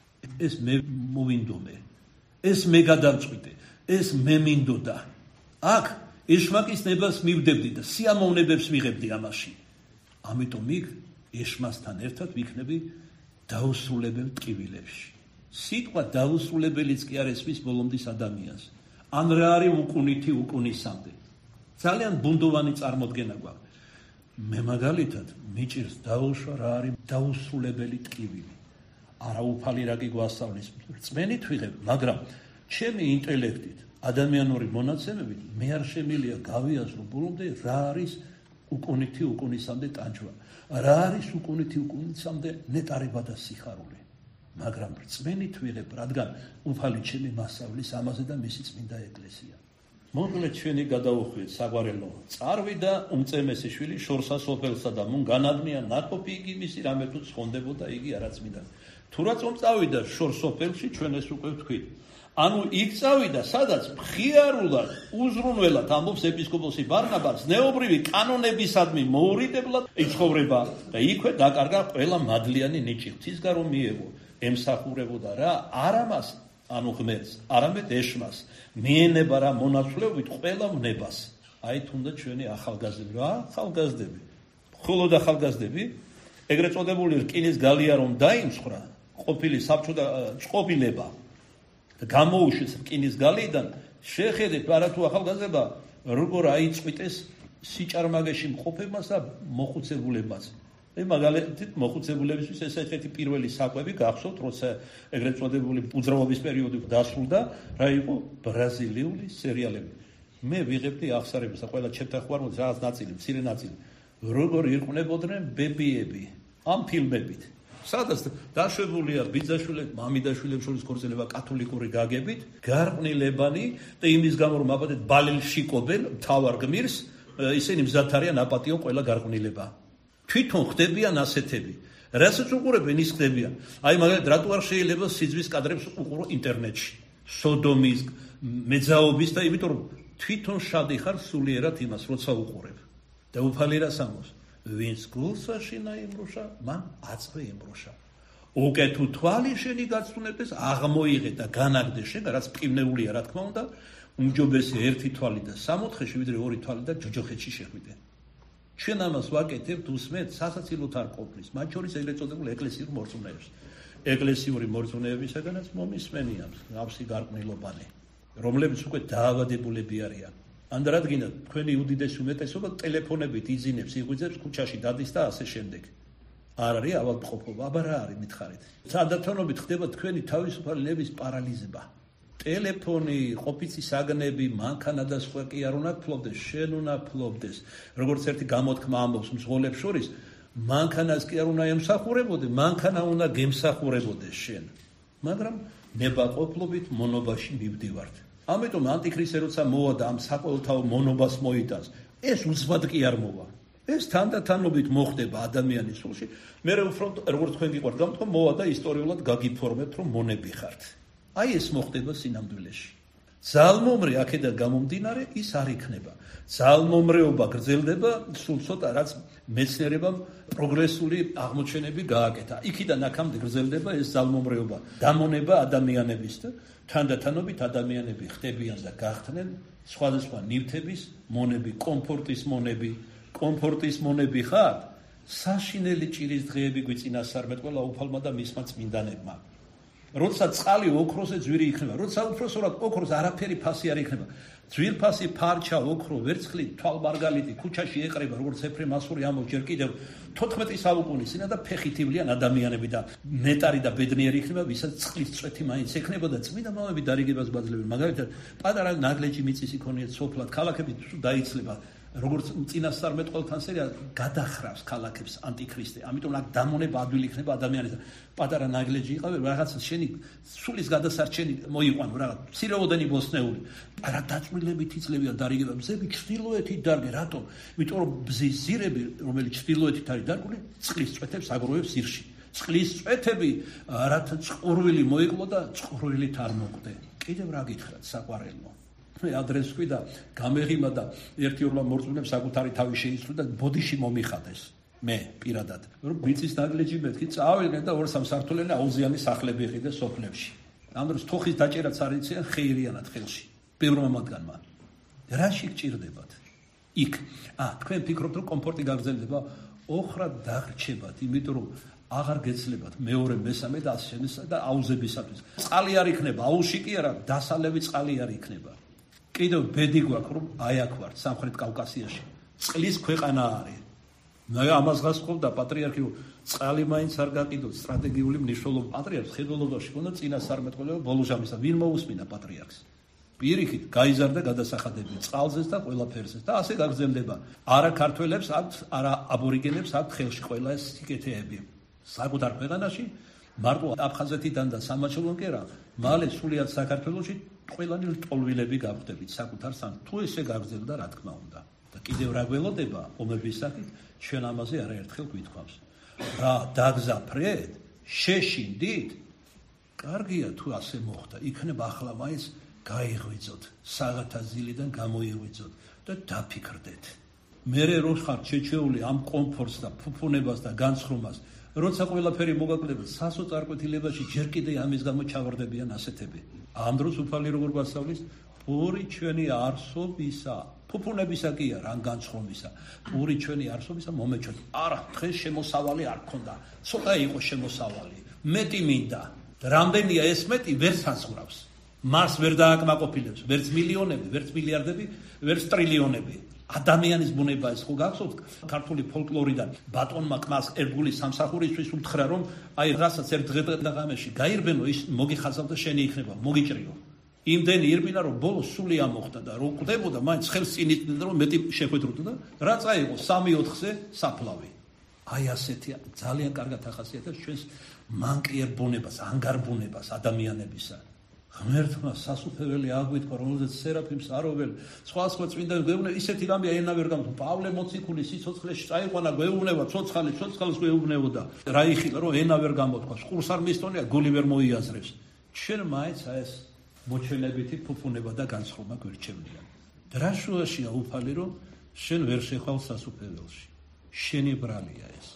ეს მე მოვინდომე, ეს მე გადავწყვიტე, ეს მე მინდოდა. აქ ეშმაკის ნებას მივდებდი და სიამოვნებებს ვიღებდი ამაში. ამიტომ იქ ეშმასთან ერთად ვიქნები დაუსრულებელ ტკივილებში. სიტყვა დაუსრულებელიც კი არ ესმის ბოლომდის ადამიანს. ან რა არის უკუნითი უკუნისამდე. ძალიან ბუნდოვანი წარმოდგენა გვაქვს. მე მაგალითად მიჭირს დაუშვა რა არის დაუსრულებელი ტკივილი. არა უფალი რა კი გვასწავლის, რწმენით ვიღებ, მაგრამ ჩემი ინტელექტით, ადამიანური მონაცემებით მე არ შემიძლია გავიაზრო ბოლომდე რა არის უკუნითი უკუნისამდე ტანჯვა, რა არის უკუნითი უკუნისამდე ნეტარება და სიხარული. მაგრამ რწმენით ვიღებ, რადგან უფალი ჩემი მასწავლის ამაზე და მისი წმინდა ეკლესია. მოგლეთ ჩვენი გადაუხვიეთ საგვარელო წარვიდა უმწემესი შვილი შორსა სოფელსა და მუნ განადმია ნაკოპი იგი მისი რამე თუ ცხონდებოდა იგი არაწმინდა. თუ რაც რომ წავიდა შორ სოფელში ჩვენ ეს უკვე ვთქვით. ანუ იქ წავიდა, სადაც მხიარულად, უზრუნველად ამბობს ეპისკოპოსი ბარნაბა, ზნეობრივი კანონებისადმი მოურიდებლად იცხოვრება და იქვე დაკარგა ყველა მადლიანი ნიჭი. ღვთისგარო მიიღო, ემსახურებოდა რა არამას, ანუ ღმერთს, არამედ ეშმას. მიენება რა მონაცვლეობით ყველა ვნებას. აი თუნდაც ჩვენი ახალგაზრდები, რა ახალგაზრდები. მხოლოდ ახალგაზრდები, ეგრეთ წოდებული რკინის გალია რომ დაიმსხრა, ყოფილი საბჭოთა ჭყობილება და გამოუშვეს რკინის გალიდან, შეხედეთ არათუ ახალგაზრდა როგორ აიწყვიტეს სიჭარმაგეში მყოფებას და მოხუცებულებაც. აი მაგალითად მოხუცებულებისთვის ეს ერთ-ერთი პირველი საკვები გახსოვთ, როცა ეგრეთ წოდებული უძრაობის პერიოდი დასრულდა, რა იყო ბრაზილიული სერიალები. მე ვიღებდი აღსარებას და ყველა ჩემთან ხوار რაღაც ნაწილი, მცირე ნაწილი. როგორ იყვნებოდნენ ბებიები ამ ფილმებით. სადაც დაშვებულია ბიძაშვილებს, მამიდაშვილებს შორის ქორწინება კათოლიკური გაგებით, გარყვნილებანი და იმის გამო რომ აბადეთ ბალელში ყოფენ მთავარ გმირს, ისინი მზად არიან აპატიონ ყველა გარყვნილება. თვითონ ხდებიან ასეთები. რასაც უყურებენ ის ხდებიან. აი მაგალითად რატო არ შეიძლება სიძვის კადრებს უყურო ინტერნეტში, სოდომის, მეძაობის და იმიტომ რომ თვითონ შადი ხარ სულიერად იმას როცა უყურებ. და უფალი რას ამბობს? ვინც გულსა შინა იმრუშა, მან აწვე იმრუშა. უკეთო თვალი შენი გაცნუდეს, აღმოიღე და განაგდე შენ, რაც პკივნეულია, რა თქმა უნდა, უმჯობესია ერთი თვალი და სამოთხეში, ვიდრე ორი თვალი და ჯოჯოხეთში შეხვიდე. ჩვენ ამას ვაკეთებთ უსმეთ სასაცილოდ არ ყოფნის, მათ შორის ეგრეთ წოდებულ ეკლესიურ მორწმუნეებს. ეკლესიური მორწმუნეებისაგანაც მომისმენია ავსი გარყვნილობანი, რომლებიც უკვე დაავადებულები არიან. ან რადგან თქვენი უდიდესი უმეტესობა ტელეფონებით იძინებს, იღვიძებს ქუჩაში დადის და ასე შემდეგ. არ არის ავადმყოფობა, აბა რა არის მითხარით. თანდათანობით ხდება თქვენი თავისუფალი ნების პარალიზება. ტელეფონი, ყოფიცი საგნები, მანქანა და სხვა კი არ უნდა ფლობდეს, შენ უნდა ფლობდეს. როგორც ერთი გამოთქმა ამბობს მძღოლებს შორის, მანქანას კი არ უნდა ემსახურებოდე, მანქანა უნდა გემსახურებოდეს შენ. მაგრამ ნებაყოფლობით მონობაში მივდივართ. ამიტომ ანტიქრისტე როცა მოვა და ამ საყოველთაო მონობას მოიტანს, ეს უცბად კი არ მოვა. ეს თანდათანობით მოხდება ადამიანის სულში. მე უფრო როგორც თქვენ გიყვართ, გამთქვა მოვა და ისტორიულად გაგიფორმებთ, რომ მონები ხართ. აი ეს მოხდება სინამდვილეში. ძალმომრე აქედან გამომდინარე ის არ იქნება. ძალმომრეობა გრძელდება სულ ცოტა, რაც მეცნიერებამ პროგრესული აღმოჩენები გააკეთა. იქიდან აქამდე გრძელდება ეს ძალმომრეობა, დამონება ადამიანების და თანდათანობით ადამიანები ხდებიან და გახდნენ სხვადასხვა ნივთების მონები, კომფორტის მონები, კომფორტის მონები ხართ. საშინელი ჭირის დღეები გვიწინასწარმეთ ყველა უფალმა და მისმა წმინდანებმა. როცა წყალი ოქროზე ძვირი იქნება, როცა უფროსურად ოქროს არაფერი ფასი არ იქნება. ძვირფასი ფარჩა, ოქრო, ვერცხლი, თვალმარგალიტი ქუჩაში ეყრება, როგორც ეფრემ ასური ამბობს ჯერ კიდევ თოთხმეტი საუკუნის წინა და ფეხით ივლიან ადამიანები და ნეტარი და ბედნიერი იქნება, ვისაც წყლის წვეთი მაინც ექნება და წმინდა მამები დარიგებას ბაძლებენ. მაგალითად, პატარა ნაგლეჯი მიწის იქონიათ სოფლად, ქალაქები დაიცლება. როგორც წინასწარმეტ ყველთან სერია გადახრავს ქალაქებს ანტიქრისტე. ამიტომ აქ დამონება ადვილი იქნება ადამიანის. პატარა ნაგლეჯი იყავი, რაღაც შენი სულის გადასარჩენი მოიყვანო, რაღაც მცირეოდენი ბოსნეული. არა დაწვრილებითი ძლევია დარიგება. მზები ჩრდილოეთით დარგე, რატომ? იმიტომ რომ ბზის ზირები, რომელიც ჩრდილოეთით არის დარგული, წყლის წვეთებს აგროვებს ზირში. წყლის წვეთები რათა წყურვილი მოიკლო და წყურვილით არ მოკვდე. კიდევ რა გითხრათ, საყვარელო. მე ადრეს ვქვი და გამეღიმა და ერთი ორმა მორწმუნემ საკუთარი თავი შეიცვლო და ბოდიში მომიხადეს. მე პირადად რომ მიწის ნაგლეჯი მეთქი წავიდნენ და ორ სამ სართულიანი აუზიანი სახლები იყიდეს სოფლებში. ამ დროს თოხის დაჭერაც არ იციან ხეირიანად ხელში. ბევრმა მათგანმა. რაში გჭირდებათ? იქ. ა, თქვენ ფიქრობთ რომ კომფორტი გაგრძელდება? ოხრად დაგრჩებათ, იმიტომ რომ აღარ გეცლებათ მეორე, მესამე და ასე და აუზებისათვის. წყალი არ იქნება, აუში კი არა, დასალევი წყალი არ იქნება. კიდევ ბედი გვაქვს რომ აი აქ ვართ სამხრეთ კავკასიაში. წყლის ქვეყანა არის. მე ამას გასხოვდა პატრიარქი რომ წყალი მაინც არ გაყიდოთ სტრატეგიული მნიშვნელობა. პატრიარქს ხედველობაში ქონდა წინასწარმეტყველება ბოლო ჟამისა. ვინ მოусმინა პატრიარქს? პირიქით გაიზარდა გადასახადები წყალზეც და ყველაფერზეც და ასე გაგრძელდება. არა ქართველებს აქვთ, არა აბორიგენებს აქვთ ხელში ყველა ეს სიკეთეები. საკუთარ ქვეყანაში მარტო აფხაზეთიდან და სამაჩაბლონ კი არა, მალე სულიად საქართველოში ყველანი ტოლვილები გავხდებით საკუთარ სამ. თუ ესე გაგრძელდა, რა თქმა უნდა. და კიდევ რა გველოდება ომების სახით, ჩვენ ამაზე არაერთხელ გვითხოვს. რა დაგზაფრეთ, შეშინდით? კარგია თუ ასე მოხდა, იქნება ახლა მაინც გაიღვიძოთ, საღათაზილიდან გამოიღვიძოთ და დაფიქრდეთ. მერე რო ხართ შეჩეული ამ კომფორტს და ფუფუნებას და განცხრომას, როცა ყველაფერი მოგაკლებთ სასოწარკვეთილებაში, ჯერ კიდე ამის გამო ჩავარდებიან ასეთები. ამ დროს უფალი როგორ გასავლის? პური ჩვენი არსობისა, ფუფუნებისა კი არა, ან განცხრომისა. პური ჩვენი არსობისა მომეჩვენთ. არა, დღეს შემოსავალი არ ქონდა. ცოტა იყო შემოსავალი. მეტი მინდა. რამდენია ეს მეტი ვერ საზღვრავს. მას ვერ დააკმაყოფილებს, ვერც მილიონები, ვერც მილიარდები, ვერც ტრილიონები. ადამიანის ბუნება ეს ხო გახსოვთ ქართული ფოლკლორიდან ბატონმა ყმას ერთგული სამსახურისთვის უთხრა რომ აი რასაც ერთ დღე-დღეში გაირბენო ის მოგიხაზავ და შენი იქნება მოგიჭრიო. იმდენი ირბინა რომ ბოლოს სული ამოხდა და რო კვდებოდა მაინც ხელს წინ იტყდა რომ მეტი შეხვედროდა და რა წაიღო სამი ოთხზე საფლავი. აი ასეთი ძალიან კარგად ახასიათებს ჩვენს მანკიერ ბუნებას, ანგარბუნებას ადამიანებისა. ღმერთმა სასუფეველი აგვითხა, რომელზეც სერაფიმს აროվել, სხვა სხვა წმინდანი გვეუბნება, ისეთი რამე ენა ვერ გამთო. პავლე მოციქული სიცოცხლეში წაიყვანა, გვეუბნება, ცოცხალი, ცოცხალს გვეუბნებოდა. რა იხილა, რომ ენა ვერ გამოთქვა, ყურს არ მისტონია, გული ვერ მოიაზრებს. ჩვენ მაინც ეს მოჩვენებითი ფუფუნება და განსხვავება გვერჩევნია. რა შუაშია უფალი, რომ შენ ვერ შეხვალ სასუფეველში. შენი ბრალია ეს.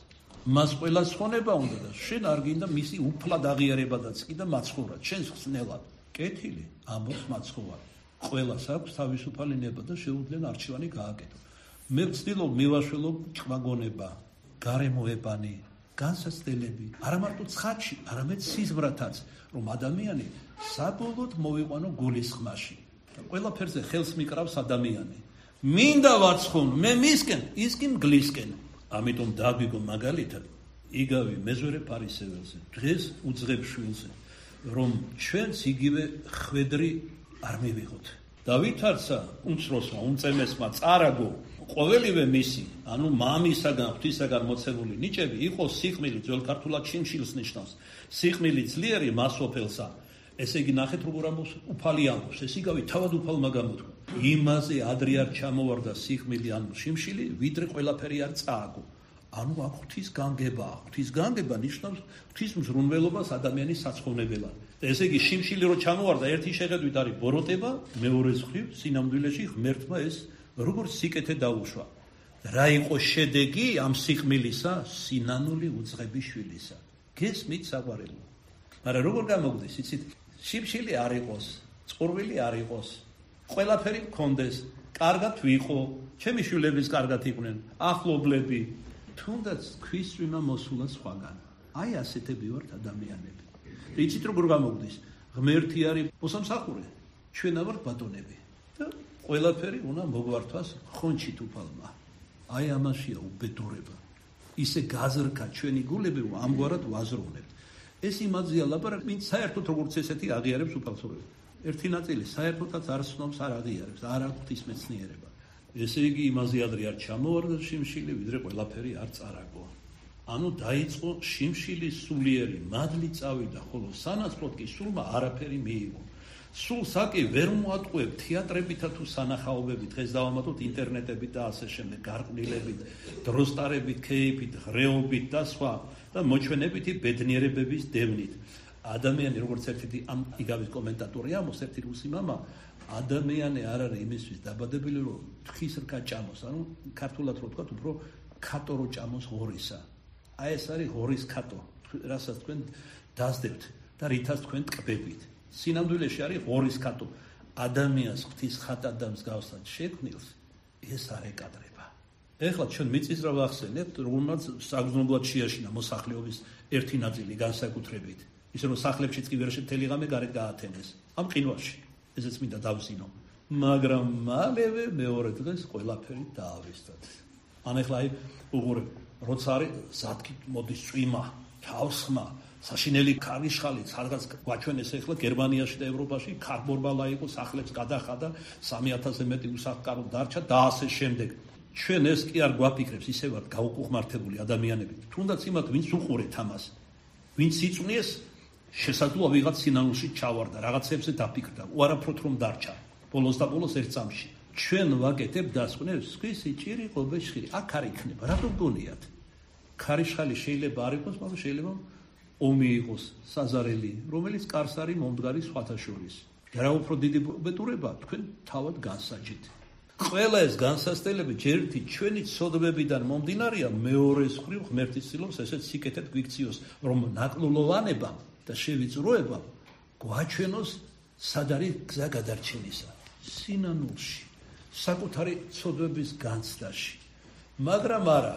მას ყველა ხონება უნდა და შენ არ გინდა მისი უფლად აღიარებადაც კი და მაცხოვრად შენს ხსნელად კეთილი ამბობს მაცხოვარი ყველას აქვს თავისუფალი ნება და შეუძლია არჩევანი გააკეთო მე ვცდილობ მივაშველო ჭკვაგონება გარემოებანი განსაცდელები არა მარტო ცხადში არამედ სიზმრათაც რომ ადამიანი საბოლოოდ მოვიყვანო გულის ხმაში და ყველაფერზე ხელს მიკრავს ადამიანი მინდა ვარცხონ მე მისკენ ის კი მგლისკენ ამიტომ დაგვიგო მაგალითად იგავი მეზვერე ფარისეველზე დღეს უძღებ შვილზე რომ ჩვენც იგივე ხვედრი არ მივიღოთ დავითარცა უმცროსმა უმწემესმა წარაგო ყოველივე მისი ანუ მამისაგან ღვთისაგან მოცემული ნიჭები იყო სიხმილი ძველ ქართულად შიმშილს ნიშნავს სიხმილი ძლიერი მასოფელსა ესე იგი ნახეთ როგორ ამბობს უფალი ამბობს ეს იგავი თავად უფალმა გამოთქვა იმაზე ადრე არ ჩამოვარდა სიხმილი ანუ შიმშილი ვიდრე ყველაფერი არ წააგო ანუ აქ ღვთის განგება ღვთის განგება ნიშნავს ღვთის მზრუნველობას ადამიანის საცხოვნებელად ესე იგი შიმშილი რო ჩამოვარდა ერთი შეხედვით არის ბოროტება მეორე მხრივ სინამდვილეში ღმერთმა ეს როგორ სიკეთე დაუშვა რა იყო შედეგი ამ სიხმილისა სინანული უძღების შვილისა გესმით საყვარელო მაგრამ როგორ გამოგვდის იცით შიმშილი არ იყოს წყურვილი არ იყოს ყველაფერი მქონდეს კარგად ვიყო ჩემი შვილების კარგად იყვნენ ახლობლები თუნდაც ქვისწვიმა მოსულა სხვაგან აი ასეთები ვართ ადამიანები იცით როგორ გამოგვდის ღმერთი არის მოსამსახურე ჩვენ ვართ ბატონები და ყველაფერი უნდა მოგვართვას ხონჩით უფალმა აი ამაშია უბედურება ისე გაზრქა ჩვენი გულები რომ ამგვარად ვაზროვნებთ ეს იმაზეა ლაპარაკი ვინც საერთოდ როგორც ესეთი აღიარებს უფალსურებას ერთი ნაწილი საერთოდაც არ სნობს არ აღიარებს არ აქვს ღვთისმეცნიერება ესე იგი იმაზე ადრე არ ჩამოვარდა შიმშილი ვიდრე ყველაფერი არ წარაგო ანუ დაიწყო შიმშილის სულიერი მადლი წავიდა ხოლო სანაცვლოდ კი სულმა არაფერი მიიღო სულსაკი ვერ მოატყუებ თეატრებითა თუ სანახაობებით დღეს დავამატოთ ინტერნეტებით და ასე შემდეგ გარყვნილებით დროსტარებით ქეიფით ღრეობით და სხვა და მოჩვენებითი ბედნიერებების დევნით ადამიანი როგორც ერთ-ერთი ამ იგავის კომენტატორი ამბობს ერთი რუსი მამა ადამიანი არ არის იმისთვის დაბადებული რომ თხის რკა ჭამოს ანუ ქართულად რო ვთქვათ უფრო ქატო რო ჭამოს ღორისა აი ეს არის ღორის ქატო რასაც თქვენ დასდებთ და რითაც თქვენ ტკბებით სინამდვილეში არის ღორის ქატო ადამიანს ღვთის ხატადამს გავსად შექმნილს ეს არ ეკადრება ეხლა ჩვენ მიწის რა ვახსენებთ რომელმაც საგრძნობლად შეაშინა მოსახლეობის ერთი ნაწილი განსაკუთრებით ისე რომ სახლებშიც კი ვერ შემთელი ღამე გარეთ გაათენეს ამ ყინვაში ესეც მინდა დავსინო მაგრამ მალევე მეორე დღეს ყველაფერი დაავესდათ ან ეხლა აი უყურებ როცა არის ზადგი მოდის წვიმა თავსხმა საშინელი ქარიშხალი სადღაც გვაჩვენეს ეხლა გერმანიაში და ევროპაში ქარბორბალა იყო სახლებს გადახადა სამი ათასზე მეტი უსახლკარო დარჩა და ასე შემდეგ ჩვენ ეს კი არ გვაფიქრებს ისე ვართ გაუკუღმართებული ადამიანები თუნდაც იმათ ვინც უყურეთ ამას ვინც იწვნიეს შესაძლოა ვიღაც სინანულში ჩავარდა რაღაცებზე დაფიქრდა უარაფროდ რომ დარჩა ბოლოს და ბოლოს ერთ წამში ჩვენ ვაკეთებ დასკვნებს სხვისი ჭირი ყობეშხირი აქ არ იქნება რატომ გონიათ ქარიშხალი შეიძლება არ იყოს მაგრამ შეიძლება ომი იყოს საზარელი რომელიც კარს არის მომდგარი სხვათა შორის რა უფრო დიდი უბედურება თქვენ თავად განსაჯით ყველა ეს განსასწრებელი ჯერტი ჩვენი ცოდვებიდან მომდინარეა მეორეს მხრივ ღმერთის ცდილობს ესეც სიკეთეთ გვიქციოს რომ ნაკლულოვანება და შევიწროება გვაჩვენოს სად არის გზა გადარჩენისა სინანულში საკუთარი ცოდვების განცდაში მაგრამ არა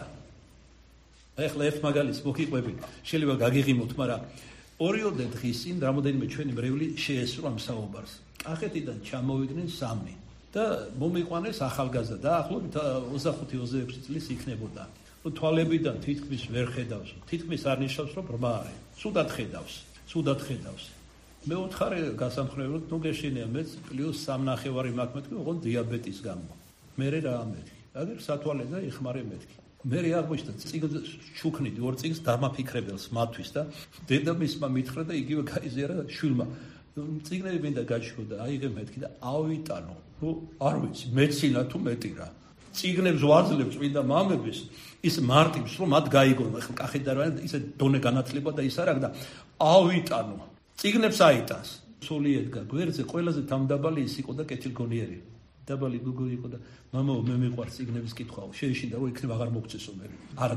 ეხლა ერთ მაგალითს მოგიყვები შეიძლება გაგიღიმოთ მაგრამ ორიოდე დღის წინ რამოდენიმე ჩვენი მრევლი შეესწრო ამ საუბარს კახეთიდან ჩამოვიდნენ სამი და მომიყვანეს ახალგაზრდა და ახლობით ოცდახუთი ოცდაექვსი წლის იქნებოდა თვალებიდან თითქმის ვერ ხედავს თითქმის არ ნიშნავს რომ ბრმა არის ცუდად ხედავს ცუდად ხედავს მე ვთხარი გასამხრებლად თუ გეშინია მეც პლუს სამნახევარი მაქვს მეთქი ოღონდ დიაბეტის გამო მე რა ამეთქი აგერ სათვალე და იხმარე მეთქი მე აღმოჩნდა წიგნს ჩუქნიდი ორ წიგნს დამაფიქრებელს მათვის და დედამისმა მითხრა და იგივე გაიზიარა შვილმა წიგნები მინდა გაჩქო და აიღე მეთქი და ავიტანო რომ არ ვიცი მეცინა თუ მეტი რა წიგნებს ვაძლევ წმინდა მამების ის მარტივს რომ მათ გაიგონო ახლა კახეთიდან ისე დონე განათლება და ის არა და ავიტანო წიგნებს აიტანს სული ედგა გვერდზე ყველაზე თამდაბალი ის იყო და კეთილგონიერი დაბალი გუგო იყო და მამაო მე მიყვარს წიგნების კითხვაო შეიშინდა რომ იქნებ აღარ მოგწესო მე არა და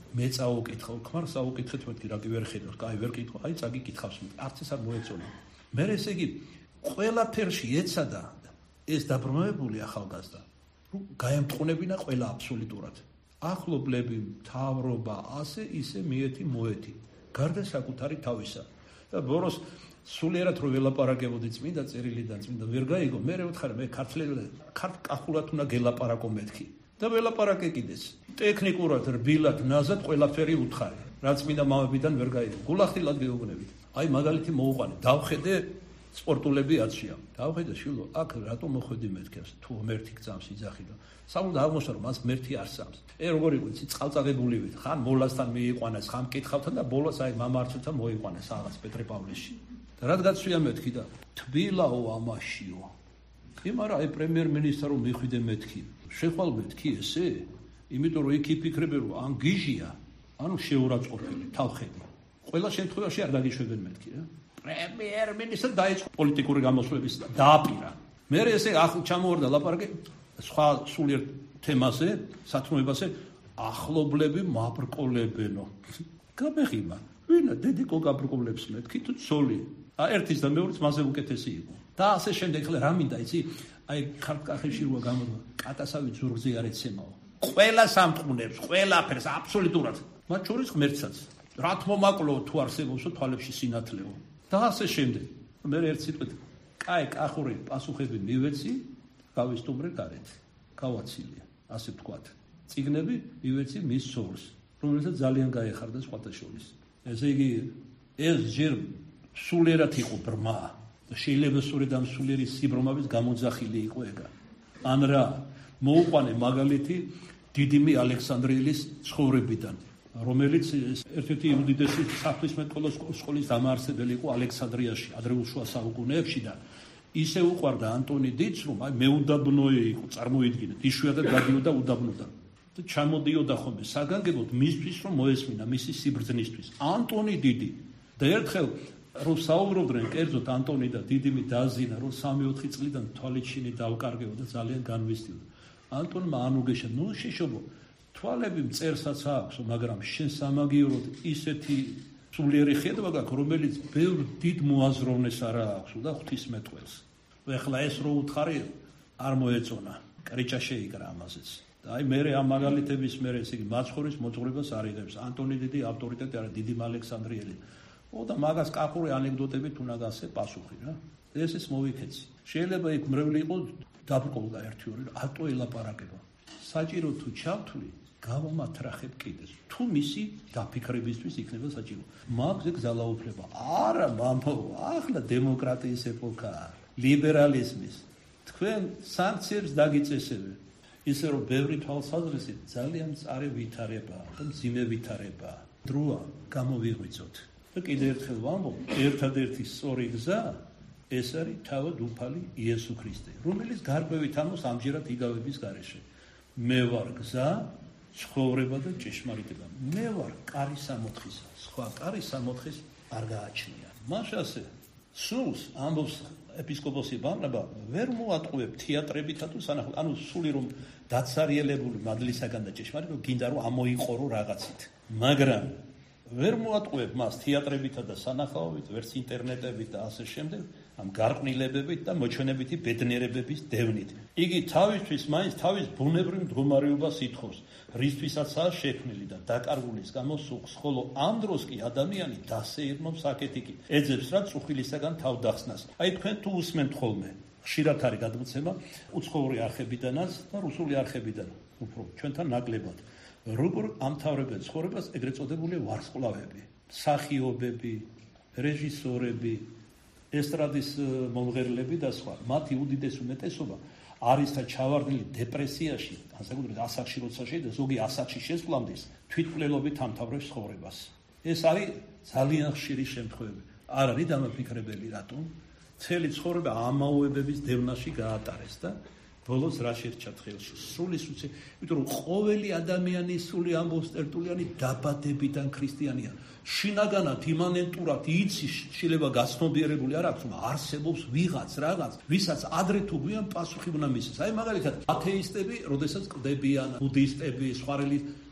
მე წაუკითხავ, ქმარ წაუკითხეთ მეთქი რა კი ვერ ხედავ, კაი ვერ კითხო, აი წაგიკითხავს, არც ეს არ მოეწონა. მე ესე იგი ყველაფერში ეცადა ეს დაბრუნებული ახალგაზრდა, რომ გაემტყუნებინა ყველა აბსოლუტურად. ახლობლები, მთავრობა, ასე ისე მიეთი მოეთი, გარდა საკუთარი თავისა. და ბოროს სულიერად რო ველაპარაკებოდი წმინდა წერილიდან, წმინდა ვერ გაიგო, მე ვთხარ მე ქართლელი ქართ კახულად უნდა გელაპარაკო მეთქი. და ველაპარაკე კიდეც. ტექნიკურად, რბილად, ნაზად ყველაფერი უთხარი. რაც წმინდა მამებიდან ვერ გაიგო. გულახდილად გეუბნებით. აი მაგალითი მოუყანე, დავხედე სპორტულები აცია. დავხედე შილო, აქ რატო მოხვედი მეთქებს? თუ ღმერთი გწამს იძახილო. სამუდა აღმოჩნდა რომ მას ღმერთი არ სams. ე როგორ იყო იცი წყალწაღებული ვით. ხან მოლასთან მიიყვანეს, ხან მკითხავთან და ბოლოს აი მამარცოთა მოიყვანეს რაღაც პეტრე-პავლეში. და რაც გაცვია მეთქი და თბილაო ამაშიო. კი მაგრამ აი პრემიერ-მინისტრ რომ მიხვიდე მეთქი. შეხვალ მეთქი ესე? იმიტომ რომ იქ იფიქრებე რომ ან გიჟია, ანუ შეურაცხყოფილი, თავხედი. ყველა შემთხვევაში არ დაგიშვებენ მეთქი რა. პრემიერ-მინისტრ დაიწყო პოლიტიკური გამოსვლების დააპირა. მე ესე ახლა ჩამოვარდა ლაპარაკი სხვა სულიერ თემაზე, სათნოებაზე, ახლობლები მაბრკოლებენო. გამეხიმა, ვინა დედიკო გაბრკოლებს მეთქი თუ ცოლი. ა ერთის და მეორეც მასე უკეთესი იყო. და ასე შემდეგ ხლა რა მინდა იცი? აი ქართკახებში როა გამოვა, კატასავი ზურგზე არ ეცემაო. ყველა სამტყუნებს, ყველაფერს აბსოლუტურად. მათ შორის ღმერთსაც. რა თმომაკლო თუ არსებობსო თვალებში სინათლეო. და ასე შემდეგ. მე ერთ სიტყვით, კაი კახური პასუხები მივეცი, გავისტუმრე გარეთ. გავაცილე, ასე ვთქვათ. წიგნები მივეცი მის სორს, რომელსაც ძალიან გაეხარდა სხვათა შორის. ესე იგი, ეს ჯერ სულიერად იყო ბრმა. შეიძლება სწორედ ამ სულიერი სიბრმავის გამოძახილი იყო ეგა. ან რა, მოუყვანე მაგალითი დიდიმი ალექსანდრიელის ცხოვრებიდან, რომელიც ერთ-ერთი უდიდესი საფრთხისმეტყველო სკოლის დამაარსებელი იყო ალექსანდრიაში, ადრეულ შუა საუკუნეებში და ისე უყვარდა ანტონი დიდს, რომ აი მეუდაბნოე იყო, წარმოიდგინეთ, იშვიათად გადიოდა უდაბნოდან. და ჩამოდიოდა ხოლმე საგანგებოდ მისთვის, რომ მოესმინა მისი სიბრძნისთვის. ანტონი დიდი. და ერთხელ რომ საუბრობდნენ კერძოდ ანტონი და დიდიმი დაზინა, რომ სამი-ოთხი წლიდან თვალიჩინი დავკარგეო და ძალიან განვისტიო. ანტონმა ანუგეშა, ნუ შეშობო, თვალები მწერსაც აქვს, მაგრამ შენ სამაგიეროდ ისეთი სულიერი ხედვა გაქვს, რომელიც ბევრ დიდ მოაზროვნეს არა აქვს და ღვთისმეტყველს. ეხლა ეს რო უთხარი არ მოეწონა, კრიჭა შეიკრა ამაზეც. და აი მე ამ მაგალითების მე ესე იგი მაცხოვრის მოძღვრებას არ იღებს. ანტონი დიდი ავტორიტეტი არა, დიდი ალექსანდრიელი. ო და მაგას კახური ანეკდოტებით უნდა გასე პასუხი რა. ეს ის მოვიქეცი. შეიძლება იქ მრევლი იყო დაბრკოლდა ერთი ორი, ატო ელაპარაკება. საჭირო თუ ჩავთვლი, გავამათრახებ კიდეს. თუ მისი დაფიქრებისთვის იქნება საჭირო. მაგზე გზალაუფლება. არა, მამო, ახლა დემოკრატიის ეპოქაა, ლიბერალიზმის. თქვენ სანქციებს დაგიწესებთ. ისე რომ ბევრი თვალსაზრისით ძალიან მწარე ვითარებაა და მძიმე ვითარებაა. დროა გამოვიღვიძოთ. და კიდევ ერთხელ ვამბობ, ერთადერთი სწორი გზა ეს არის თავად უფალი იესო ქრისტე, რომელიც გარკვევით ამოს ამჯერად იგავების გარეშე. მე ვარ გზა, ცხოვრება და ჭეშმარიტება. მე ვარ კარი სამოთხისა. სხვა კარი სამოთხის არ გააჩნია. მაშასე სულს ამბობს ეპისკოპოსი ბარნაბა ვერ მოატყუებ თეატრებითა თუ სანახავ, ანუ სული რომ დაცარიელებული მადლისაგან და ჭეშმარიტება გინდა რომ ამოიყორო რაღაცით. მაგრამ ვერ მოატყუებ მას თეატრებითა და სანახაობით, ვერც ინტერნეტებით და ასე შემდეგ, ამ გარყვნილებებით და მოჩვენებითი ბედნიერებების დევნით. იგი თავისთვის მაინც თავის ბუნებრივ მდგომარეობას ითხოვს, რისთვისაცაა შექმნილი და დაკარგულის გამო სულს, ხოლო ამ დროს კი ადამიანი დასეირნობს აქეთიკი, ეძებს რა წუხილისაგან თავდახსნას. აი თქვენ თუ უსმენთ ხოლმე, ხშირად არის გადმოცემა უცხოური არხებიდანაც და რუსული არხებიდან, უფრო ჩვენთან ნაკლებად. როგორ ამთავრებენ ცხოვრებას ეგრეთ წოდებული ვარსკვლავები, მსახიობები, რეჟისორები, ესტრადის მომღერლები და სხვა. მათი უდიდეს უმეტესობა არის და ჩავარდნილი დეპრესიაში, განსაკუთრებით ასაკში როცა შეიძლება, ზოგი ასაკში შესვლამდე თვითმკვლელობით ამთავრებს ცხოვრებას. ეს არის ძალიან ხშირი შემთხვევები. არ არის დამაფიქრებელი რატომ? მთელი ცხოვრება ამაოებების დევნაში გაატარეს და ბოლოს რა შერჩა ხელში სულის უცე, იმიტომ რომ ყოველი ადამიანის სული ამბობს ტერტულიანი დაბადებიდან ქრისტიანია. შინაგანად იმანენტურად იცის, შეიძლება გაცნობიერებული არ აქვს, რომ არსებობს ვიღაც რაღაც, ვისაც ადრე თუ გვიან პასუხი უნდა მისცეს. აი მაგალითად ათეისტები, როდესაც კლდებიან, ბუდისტები, სხვარელი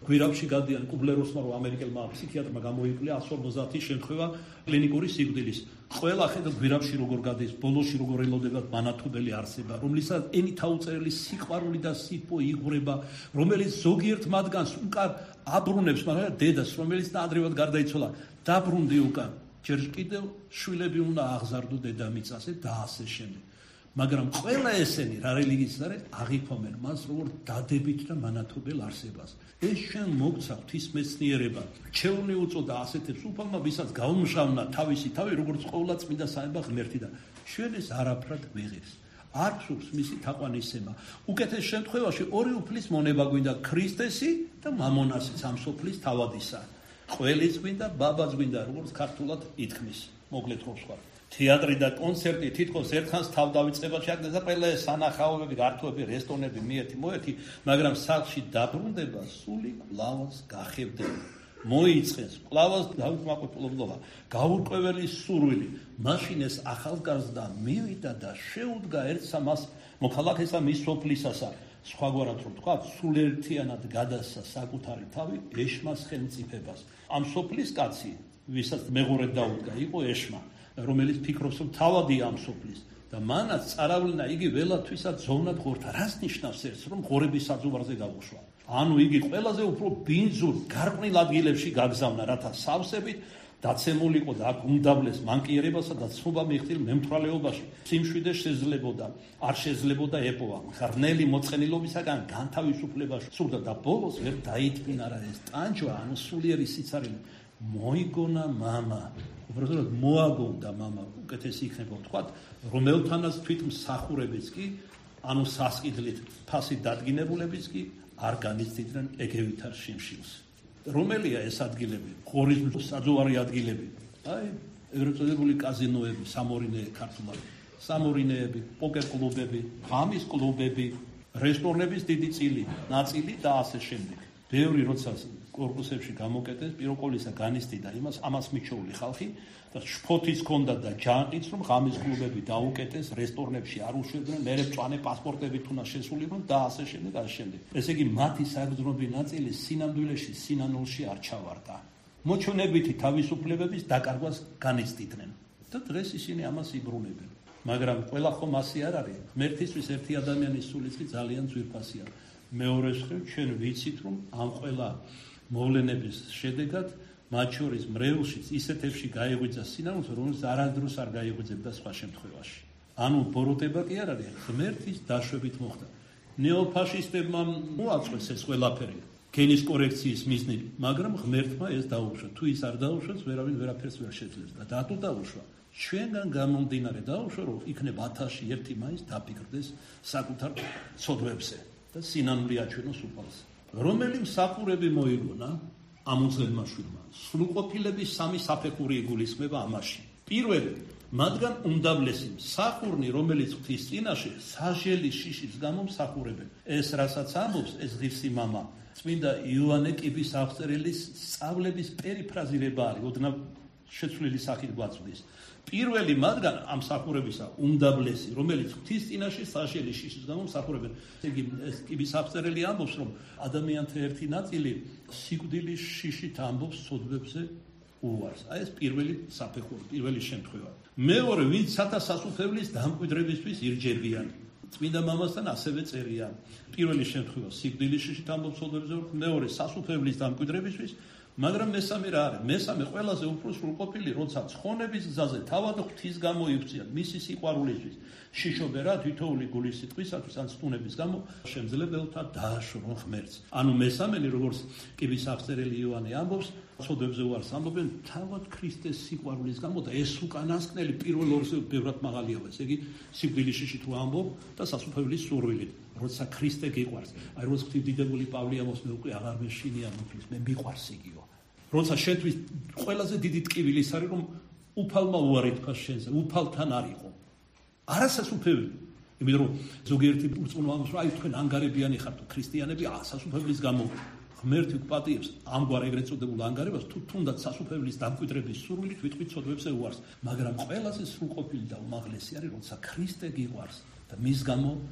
გვირავში გადიან კუბლეროსმა რომ ამერიკელმა ფსიქიატრმა გამოიკვლია one forty შემთხვევა კლინიკური სიკვდილის. ყველა ხედავთ გვირავში როგორ გადის, ბოლოში როგორ ელოდებათ მანათობელი არსება, რომლისგან ენი თაუწერელი სიყვარული და სიფო იღვრება, რომელიც ზოგიერთ მათგანს უკან აბრუნებს, მაგრამ დედას, რომელიც ნადრევად გარდაიცვალა, დაბრუნდი უკან. ჯერ კიდევ შვილები უნდა აღზარდო დედამიწაზე და ასე შემდეგ. მაგრამ ყველა ესენი რა რელიგიის არის აღიქვამენ მას როგორც დადებით და მანათობელ არსებას. ეს შენ მოგცა ღვთისმეცნიერება. ჩეულნი უწოდა ასეთებს უფალმა, ვისაც გაუმჟავნა თავისი თავი, როგორც ყოვლა წმინდა საება ღმერთი და ჩვენ ეს არაფრად ვიღებს. არ სურს მისი თაყვანისცემა. უკეთეს შემთხვევაში ორი უფლის მონება გვინდა ქრისტესი და მამონასიც ამ სოფლის თავადისა. ყველის გვინდა, ბაბაც გვინდა, როგორც ქართულად ითქმის. მოკლედ ხო სხვა. თეატრი და კონცერტი თითქოს ერთხანს თავდავიწყება შეაგდეს და ყველა ეს სანახაობები, გართობები, რესტორნები მიერთი მოერთი, მაგრამ სახლში დაბრუნდება სული კვლავაც გახევდება. მოიწყეს კვლავაც დაუკმაყოფილებლობა, გაურკვეველი სურვილი. მაშინ ეს ახალგაზრდა მივიდა და შეუდგა ერთსა მას მოქალაქესა მის სოფლისასა. სხვაგვარად რომ თქვა, სულერთიანად გადასცა საკუთარი თავი ეშმას ხელმწიფებას. ამ სოფლის კაცი, ვისაც მეღორედ დაუდგა, იყო ეშმა, რომელიც ფიქრობს რომ თავადია ამ სოფლის და მანაც წარავლინა იგი ველათვისაც ზოვნად ღორთა. რას ნიშნავს ეს, რომ ღორების საძოვარზე გავუშვა? ანუ იგი ყველაზე უფრო ბინძურ გარყვნილ ადგილებში გაგზავნა, რათა სავსებით დაცემულიყო და აქ უმდაბლეს მანკიერებასა და ცნობა მიხდილ მემთვრალეობაში სიმშვიდე შეძლებოდა, არ შეძლებოდა ეპოვა. ღრნელი მოწყენილობისაგან განთავისუფლებაში სურდა და ბოლოს ვერ დაითმინა რა ეს ტანჯვა, ანუ სულიერი სიცარიელი. მოიგონა მამა, უბრალოდ მოაგონდა მამა, უკეთესი იქნება ვთქვათ, რომელთანაც თვით მსახურებიც კი, ანუ სასყიდლით ფასი დადგინებულებიც კი არ განიცდიდნენ ეგევითარ შიმშილს. რომელია ეს ადგილები? ღორის საძოვარი ადგილები. აი, ეგრეთ წოდებული კაზინოები, სამორინე ქართულად, სამორინეები, პოკერ კლუბები, ღამის კლუბები, რესტორნების დიდი წილი, ნაწილი და ასე შემდეგ. ბევრი როცა კორპუსებში გამოკეტეს, პიროყოლისა განიცდიდა იმას, ამას მიჩეული ხალხი და შფოთიც ჰქონდა და ჯანყიც, რომ ღამის კლუბები დაუკეტეს, რესტორნებში არ უშვებდნენ, მერე მწვანე პასპორტებით უნდა შესულიყო და ასე შემდეგ, ასე შემდეგ. ესე იგი, მათი საგრძნობი ნაწილი სინამდვილეში, სინანულში არ ჩავარდა. მოჩვენებითი თავისუფლებების დაკარგვას განიცდიდნენ და დღეს ისინი ამას იბრუნებენ. მაგრამ ყველა ხომ ასე არ არის. ღმერთისთვის ერთი ადამიანის სულიც კი ძალიან ძვირფასია. მეორე მხრივ, ჩვენ ვიცით, რომ ამ ყველა მოვლენების შედეგად მათ შორის მრევლშიც ისეთებში გაიღვიძა სინანულს, რომელიც არასდროს არ გაიღვიძებდა სხვა შემთხვევაში. ანუ ბოროტება კი არ არის, ღმერთის დაშვებით მოხდა. ნეოფაშისტებმა მოაწყვეს ეს ყველაფერი, გენის კორექციის მიზნით, მაგრამ ღმერთმა ეს დაუშვა. თუ ის არ დაუშვას, ვერავინ ვერაფერს ვერ შეძლებს და დატო დაუშვა. ჩვენგან გამომდინარე დაუშვა, რომ იქნება ათასში ერთი მაისს დაფიქრდეს საკუთარ ცოდვებზე და სინანული აჩვენოს უფალს. რომელი მსახურები მოიგონა ამ უძლენმა შვილმა? სრულყოფილების სამი საფეხური იგულისხმება ამაში. პირველი, მათგან უმდაბლესი მსახურნი, რომელიც ღვთის წინაშე სასჯელის შიშის გამო მსახურებენ. ეს რასაც ამბობს, ეს ღირსი მამა, წმინდა იოანე კიბის აღწერილის სწავლების პერიფრაზირება არის, ოდნავ შეცვლილი სახით გვაწვდის. პირველი მათგან ამ მსახურებისა უმდაბლესი, რომელიც ღვთის წინაშე სასჯელის შიშის გამო მსახურებენ. იგი ეს კიბის აღწერილი ამბობს, რომ ადამიანთა ერთი ნაწილი სიკვდილის შიშით ამბობს ცოდვებზე უვარს. აი ეს პირველი საფეხური, პირველი შემთხვევა. მეორე, ვინც სათა სასუფეველის დამკვიდრებისთვის ირჯებიან. წმინდა მამასთან ასევე წერია. პირველი შემთხვევა სიკვდილის შიშით ამბობს ცოდვებზე, მეორე სასუფეველის დამკვიდრებისთვის, მაგრამ მესამე რა არის? მესამე ყველაზე უფრო სრულყოფილი, როცა ცხონების გზაზე თავად ღვთის გამო ივწიათ მისი სიყვარულისთვის. შიშობენ რა თითოეული გულის სიტყვისათვის ან სტუნების გამო შემძლებელთა დააშორონ ღმერთს. ანუ მესამენი, როგორც კიბის აღწერილი იოანე ამბობს, ცოდვებზე უარს ამბობენ თავად ქრისტეს სიყვარულის გამო და ეს უკანასკნელი პირველ ორზე ბევრად მაღალია. ესე იგი, სიკვდილის შიშით რო ამბობ და სასუფეველის სურვილით, როცა ქრისტე გიყვარს. აი როცა ღვთისმდიდრებული პავლე ამბობს, მე უკვე აღარ მეშინია მოფლის, მე მიყვარს იგიო. როცა შეთვის ყველაზე დიდი ტკივილი ის არის, რომ უფალმა უარი თქვა შენზე, უფალთან არ იყო. არასასუფეველი. იმიტომ რომ ზოგიერთი ურწმუნო ამბობს, რომ აი თქვენ ანგარებიანი ხართ, ქრისტიანები სასუფეველის გამო ღმერთი გპატიებს ამგვარ ეგრეთ წოდებულ ანგარებას, თუ თუნდაც სასუფეველის დამკვიდრების სურვილით ვიტყვით ცოდვებზე უარს, მაგრამ ყველაზე სრულყოფილი და უმაღლესი არის, როცა ქრისტე გიყვარს და მის გამო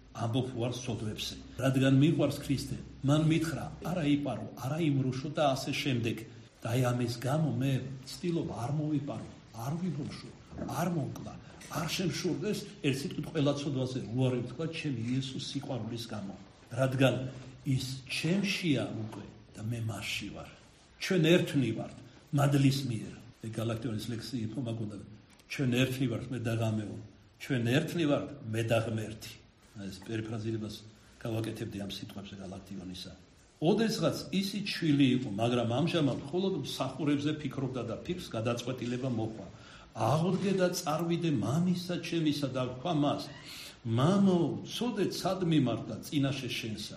ამბობ ვარ სოდვებზე. რადგან მიყვარს ქრისტე, მან მითხრა, არა იპარო, არა იმრუშო და ასე შემდეგ. და აი ამის გამო მე ვცდილობ არ მოვიპარო, არ ვიბრუშო, არ მოკლა, არ შემშურდეს ერთ სიტყვით ყველა ცოდვაზე უარი ვთქვა ჩემი იესოს სიყვარულის გამო. რადგან ის ჩემშია უკვე და მე მასში ვარ. ჩვენ ერთნი ვართ მადლის მიერ. მე გალაქტიონის ლექსი იყო მაგონდა. ჩვენ ერთნი ვართ მე და ღამეო. ჩვენ ერთნი ვართ მე და ღმერთი. ეს პერიფრაზირებას გავაკეთებდი ამ სიტყვებზე გალაქტიონისა. ოდესღაც ისიც შვილი იყო, მაგრამ ამჟამად მხოლოდ მსახურებზე ფიქრობდა და ფიქრს გადაწყვეტილება მოჰყვა. აღდგე და წარვიდე მამისა ჩემისა და ვქვა მას, მამო, ცოდე ცად მიმართა წინაშე შენსა.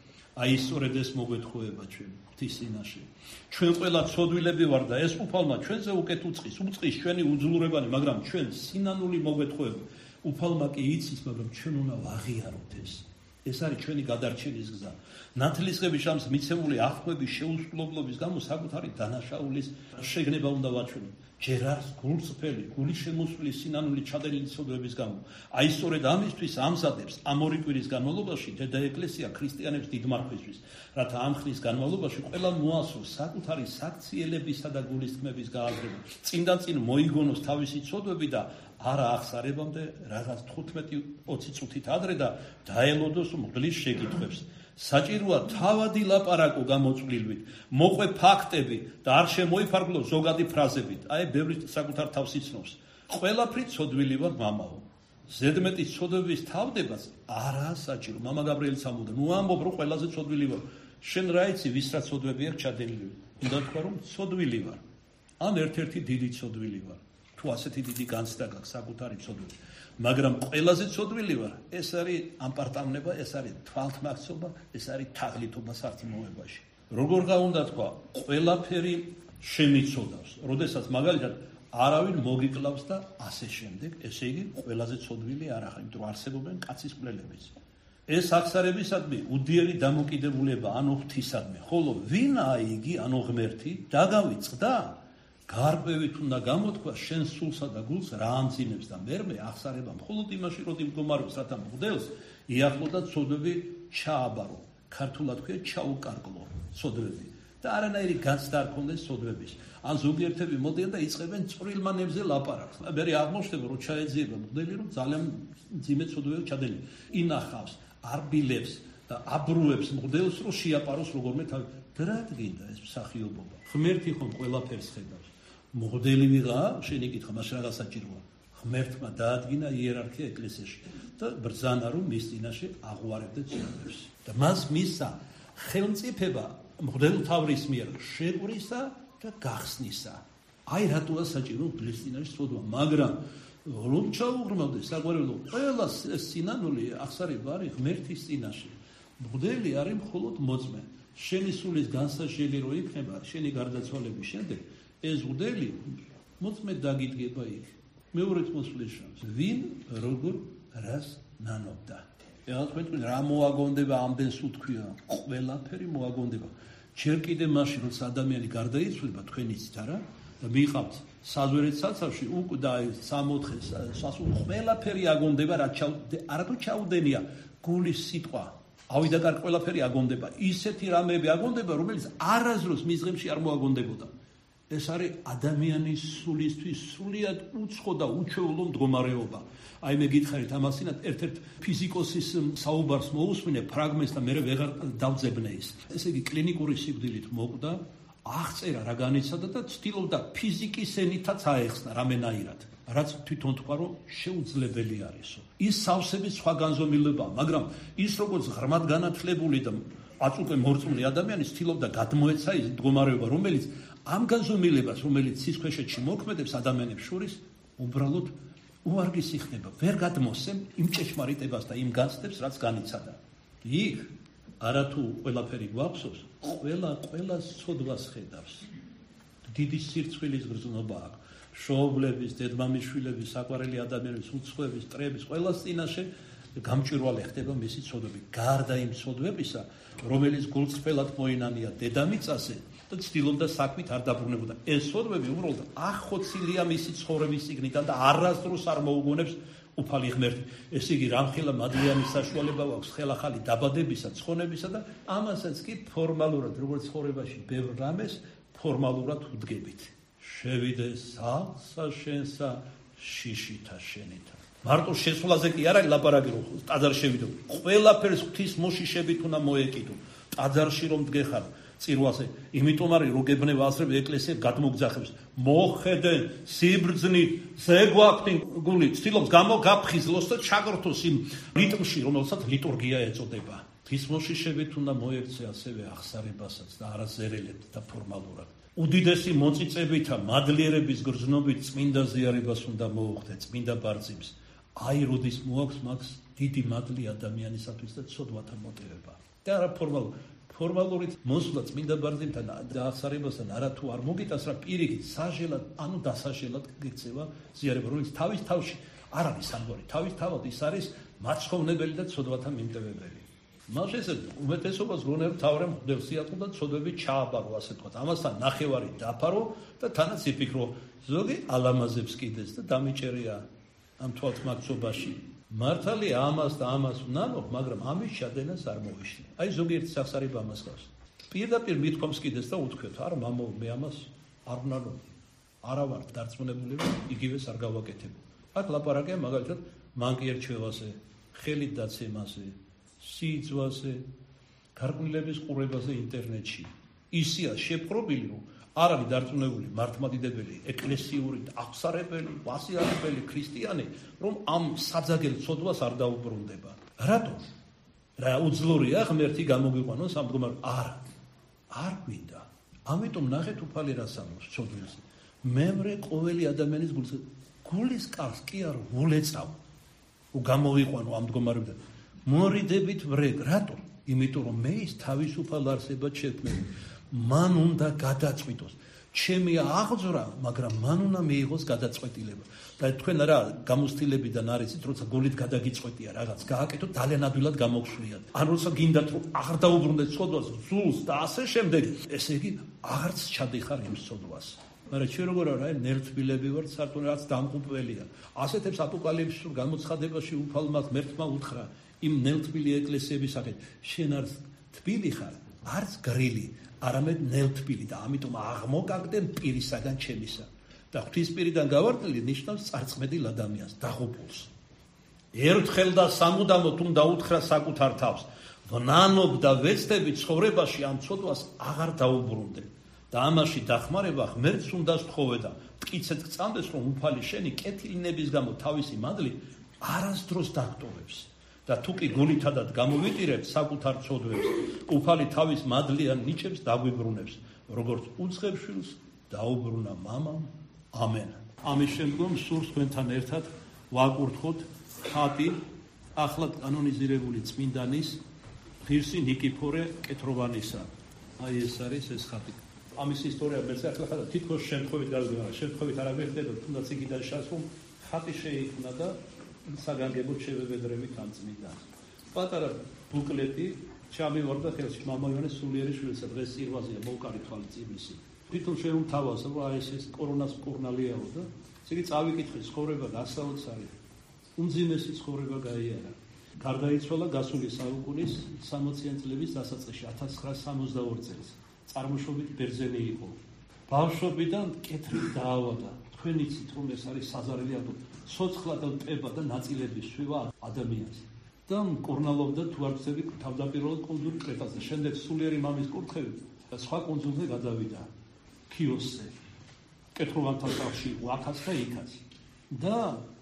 აი სწორედ ეს მოგვეთხოვება ჩვენ ღვთის წინაშე. ჩვენ ყველა ცოდვილები ვარ და ეს უფალმა ჩვენზე უკეთ უწყის, უწყის ჩვენი უძლურებანი, მაგრამ ჩვენ სინანული მოგვეთხოვება. უფალმა კი იცის, მაგრამ ჩვენ უნდა ვაღიაროთ ეს. ეს არის ჩვენი გადარჩენის გზა. ნათლისღების შამს მიცემული აღკვების შეუსრულებლობის გამო საკუთარი დანაშაულის შეგნება უნდა ვაჩვენოთ. ჯერ არის გულწრფელი, გული შემოსული სინანული ჩადენილი ცოდვების გამო. აი სწორედ ამისთვის ამზადებს ამ ორი კვირის განმავლობაში დედა ეკლესია ქრისტიანებს დიდმარხვისთვის, რათა ამ ხნის განმავლობაში ყველა მოასწროს საკუთარი საქციელებისა და გულის თქმების გააზრება. წინდან წინ მოიგონოს თავისი ცოდვები და არა ახსარებამდე რაღაც თხუთმეტი ოცი წუთით ადრე და დაელოდოს მღვდლის შეკითხვებს. საჭიროა თავადი ლაპარაკო გამოწვლილვით, მოყვე ფაქტები და არ შემოიფარგლო ზოგადი ფრაზებით. აი, ბევრი საკუთარ თავს იცნობს. ყველაფრით ცოდვილი ვარ მამაო. ზედმეტი ცოდვების თავდებას არაა საჭირო. მამა გაბრიელიც ამბობდა, ნუ ამბობ, რომ ყველაზე ცოდვილი ვარ. შენ რა იცი, ვის რა ცოდვები აქვს ჩადენილი? უნდა თქვა, რომ ცოდვილი ვარ. ან ერთ-ერთი დიდი ცოდვილი ვარ. თუ ასეთი დიდი განცდა გაქვს საკუთარი ცოდვები. მაგრამ ყველაზე ცოდვილი ვარ, ეს არის ამპარტავნება, ეს არის თვალთმაქცობა, ეს არის თაღლითობა სარწმუნოებაში. როგორ უნდა თქვა, ყველაფერი შემიცოდავს, როდესაც მაგალითად არავინ მოგიკლავს და ასე შემდეგ, ესე იგი ყველაზე ცოდვილი არ ახარ, იმიტომ რომ არსებობენ კაცის კვლელებიც. ეს აღსარებისადმი უდიერი დამოკიდებულება ანუ ღვთისადმი, ხოლო ვინაა იგი ანუ ღმერთი, დაგავიწყდა გარკვევით უნდა გამოთქვა შენ სულსა და გულს რა ამძინებს და მერმე აღსარება მხოლოდ იმაში რომ იმდგომარეობს რათა მღვდელს იახლო და ცოდვები ჩააბარო. ქართულად ქვია ჩაუკარკლო ცოდვები და არანაირი განცდა არ ქონდეს ცოდვების. ან ზოგიერთები მოდიან და იწყებენ წვრილმანებზე ლაპარაკს. მე აღმოჩნდება რომ ჩაეძიება მღვდელი რომ ძალიან მძიმე ცოდვები ჩადენილი. ინახავს, არბილებს და აბრუებს მღვდელს რომ შეაპაროს როგორმე თავი. დრადგინდა ეს მსახიობობა. ღმერთი ხომ ყველაფერს ხედავს. მღვდელი ვიღაა, შენი კითხვა, მას რაღაც საჭიროა. ღმერთმა დაადგინა იერარქია ეკლესიაში და ბრძანა რომ მის წინაშე აღვარებდა ცოდვებს. და მას მისცა ხელმწიფება მღვდელთავრის მიერ შეყვრისა და გახსნისა. აი რატოა საჭირო მღვდლის წინაშე ცოდვა, მაგრამ რომ ჩაუღრმავდეს საგვარეულო ყველა სინანული აღსარება არის ღმერთის წინაშე. მღვდელი არის მხოლოდ მოწმე. შენი სულის განსაჟელი რო იქნება შენი გარდაცვალების შემდეგ ეს მღვდელი მოწმედ დაგიდგება იქ მეორეთ მოსვლის შანს ვინ როგორ რას ნანობდა ეხლა თქვენ რა მოაგონდება ამდენს უთქვია ყველაფერი მოაგონდება ჯერ კიდე მაშინ როცა ადამიანი გარდაიცვლება თქვენ იცით არა და მიყავთ საზვერეთ საცავში უკვე და სამოთხე სასულ ყველაფერი აგონდება რა არათუ ჩაუდენია გულის სიტყვა ავიდა კარ ყველაფერი აგონდება ისეთი რამეები აგონდება რომელიც არასდროს მის ღმში არ მოაგონდებოდა ეს არის ადამიანის სულისთვის სრულიად უცხო და უჩვეულო მდგომარეობა აი მე გითხარით ამასინად ერთ-ერთ ფიზიკოსის საუბარს მოусმინე ფრაგმენტს და მე ვეღარ დავძებნე ის ესე იგი კლინიკური სიკვდილით მოკვდა აღწერა რა განიცადა და ცდილობდა ფიზიკის ენითაც აეხსნა რამენაირად რაც თვითონ თქვა რომ შეუძლებელი არისო ის სავსების სხვა განზომილებაა მაგრამ ის როგორც ღრმად განათლებული და აწუყე მორწმუნე ადამიანი ცდილობდა გადმოეცა ის მდგომარეობა რომელიც ამ განზომილებას რომელიც სისქვეშეთში მოქმედებს ადამიანებს შორის უბრალოდ უარგისი ხდება ვერ გადმოსცემ იმ ჭეშმარიტებას და იმ განცდებს რაც განიცადა იქ არათუ ყველაფერი გვახსოვს ყველა ყველა ცოდვას ხედავს დიდი სირცხვილის გრძნობა აქვს შოვლების, დედმამიშვილების, საყვარელი ადამიანების, უცხოების, ტრების, ყველას წინაშე გამჭვირვალე ხდება მისი ცოდვები. გარდა იმ ცოდვებისა, რომელიც გულწრფელად მოინანია დედამიწაზე და ცდილობდა საქმით არ დაბრუნებოდა. ეს ცოდვები უბრალოდ ახოცილია მისი ცხოვრების წიგნიდან და არასდროს არ მოუგონებს უფალი ღმერთი. ესე იგი, რამხელა მადლიანი საშუალება აქვს ხელახალი დაბადებისა, ცხონებისა და ამასაც კი ფორმალურად, როგორც ცხოვრებაში ბევრ რამეს ფორმალურად ვდგებით. შევიდე სახლსა შენსა შიშითა შენითა. მარტო შესვლაზე კი არა ლაპარაკი რომ ტაძარ შევიდო. ყველაფერს ღვთის მოშიშებით უნდა მოეკიდო. ტაძარში რომ დგეხარ წირვაზე, იმიტომ არის რომ გებნება ასრები ეკლესია გადმოგძახებს. მოხედენ სიბრძნით, ზეგვაქვთ გული, ცდილობს გამოგაფხიზლოს და ჩაგრთოს იმ რიტმში, რომელსაც ლიტურგია ეწოდება. ღვთის მოშიშებით უნდა მოექცე ასევე აღსარებასაც და არა ზერელეთ და ფორმალურად. უდიდესი მოწიწებითა მადლიერების გრძნობით წმინდა ზიარებას უნდა მოუხდე, წმინდა ბარძიმს. აი როდის მოაქვს მაგს დიდი მადლი ადამიანისათვის და ცოდვათა მოტივება. და არა ფორმალურად. ფორმალურით მოსვლა წმინდა ბარძიმთან და აღსარებასთან არა თუ არ მოგიტანს რა პირიქით საჟელად, ანუ დასაჟელად გექცევა ზიარება, რომელიც თავის თავში არ არის ამგვარი. თავის თავად ის არის მაცხოვრებელი და ცოდვათა მიმტევებელი. მას ესე უმეტესობას გონებ თავრე მღვდელ სიახლოვე და ცოდვები ჩააბარო, ასე თქვა. ამასთან ნახევარი დაფარო და თანაც იფიქრო ზოგი ალამაზებს კიდეც და დამიჭერია ამ თვალთმაქცობაში. მართალია ამას და ამას ვნამობ, მაგრამ ამის ჩადენას არ მოვიშლი. აი ზოგიერთი სახსარება ამას გავს. პირდაპირ მithქვამს კიდეც და უთქვეთ, არა მამო, მე ამას არ ვნამობ. არა ვარ დარწმუნებული, რომ იგივეს არ გავაკეთებ. აქ ლაპარაკია მაგალითად მანკიერჩევაზე, ხელით დაცემაზე, სიძვაზე, გარკვილების ყურებაზე ინტერნეტში. ისია შეპყრობილი, რომ არ არის დარწმუნებული მართლმადიდებელი, ეკლესიური, აღსარებელი, ვასიარებელი ქრისტიანი, რომ ამ საძაგელ ცოდვას არ დაუბრუნდება. რატო? რა უძლურია ღმერთი გამოგიყვანოს ამ მდგომარეობაში? არა. არ გვინდა. ამიტომ ნახეთ უფალი რას ამბობს ცოდვილს. მემრე ყოველი ადამიანის გულს გულის კარს კი არ ვულეწავ. გამოვიყვანო ამ მდგომარეობიდან. მორიდებით ვრეგ. რატო? იმიტომ რომ მე ის თავისუფალ არსებად შექმნილი. მან უნდა გადაწყვიტოს. ჩემი აღძვრა, მაგრამ მან უნდა მიიღოს გადაწყვეტილება. და თქვენ რა გამოცდილებიდან არიცით, როცა გოლით გადაგიწყვეტია რაღაც, გააკეთოთ ძალიან ადვილად გამოგშვიათ. ან როცა გინდათ რომ აღარ დაუბრუნდეთ ცოდვას, ზულს და ასე შემდეგ, ესე იგი აღარც ჩადიხარ იმ ცოდვას. მაგრამ ჩვენ როგორ არა, ნერწბილები ვართ, სარწმუნო რაც დამღუპველია. ასეთებს აპოკალიფსურ გამოცხადებაში უფალმა ღმერთმა უთხრა იმ ნელთბილი ეკლესიების სახით, შენ არც თბილი ხარ, არც გრილი, არამედ ნელთბილი და ამიტომ აღმოგაგდე პირისაგან ჩემისა. და ღვთისპირიდან გავარდნილი ნიშნავს წარწმედილ ადამიანს, დაღუპულს. ერთხელ და სამუდამოდ უნდა უთხრა საკუთარ თავს, ვნანობ და ვეცდები ცხოვრებაში ამ ცოდვას აღარ დაუბრუნდე. და ამაში დახმარება ღმერთს უნდა სთხოვე და მტკიცედ გწამდეს, რომ უფალი შენი კეთილინების გამო თავისი მადლი არასდროს დაგტოვებს. და თუ კი გულითადად გამოვიტირებ საკუთარ ცოდვებს, უფალი თავის მადლიან ნიჭებს დაგვიბრუნებს, როგორც უცხებ შვილს დაუბრუნა მამამ. ამენ. ამის შემდგომ სურს თქვენთან ერთად ვაკურთხოთ ხატი ახლად კანონიზირებული წმინდანის ღირსი ნიკიფორე კეთროვანისა. აი ეს არის ეს ხატი. ამის ისტორია მეც ახლა ხატა თითქოს შემთხვევით გავიგებია, შემთხვევით არ აღიხდეთ, თუნდაც იქიდან შესულ ხატი შეიქმნა და საგანგებოდ შევებედრებით ამ წმინდანს. პატარა ბუკლეტი ჩამივარდა ხელში მამა იონეს სულიერი შვილისა, დღეს სირვაზეა მოვკარი თვალი წიგნისი. თვითონ შეუმთავაზა, რომ აი ეს კორონას მკურნალიაო და ესე იგი წავიკითხე ცხოვრება გასაოცარი. უმძიმესი ცხოვრება გაიარა. გარდაიცვალა გასული საუკუნის სამოციან წლების დასაწყისში ათას ცხრაას სამოცდაორი წელს. წარმოშობით ბერძენი იყო. ბავშვობიდან კეთრით დაავადა. თქვენ იცით რომ ეს არის საზარელი ატო ცოცხლა და ტება და ნაწილების შვება ადამიანს. და მკურნალობდა თუ არ ვცდები თავდაპირველად კუნძულ კრეტაზე. შემდეგ სულიერი მამის კურთხევით და სხვა კუნძულზე გადავიდა. ქიოსზე. კეთროვანთან სახლში აქაც და იქაც. და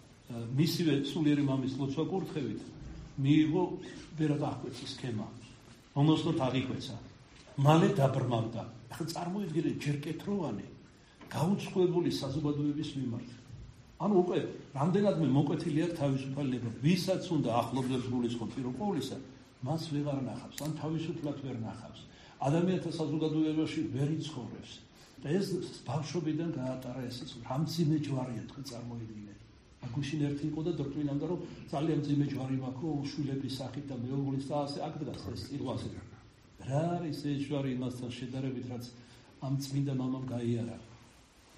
მისივე სულიერი მამის ლოცვა კურთხევით მიიღო ვერა დაახვეცი სქემა. მომოსლოდ აღიქვეცა. მალე დაბრმავდა. ახლა წარმოიდგინეთ ჯერ კეთროვანი გაუცხოებული საზოგადოების მიმართ. ანუ უკვე რამდენადმე მოკვეთილი აქვს თავისუფალი ნება. ვისაც უნდა ახლობდეს გულისხმობ პიროპოვლისა, მას ვეღარ ნახავს, ან თავისუფლად ვერ ნახავს. ადამიანთა საზოგადოებაში ვერ იცხოვრებს. და ეს ბავშვობიდან გაატარა ესეც რამძიმე ჯვარია თქვენ წარმოიდგინეთ. აგუშინ ერთი იყო და დოქტრინამდა რომ ძალიან მძიმე ჯვარი მაქვს რომ შვილების სახით და მეუღლის და ასე აქ დგას ეს წირვაზე. რა არის ეს ჯვარი იმასთან შედარებით რაც ამ წმინდა მამამ გაიარა.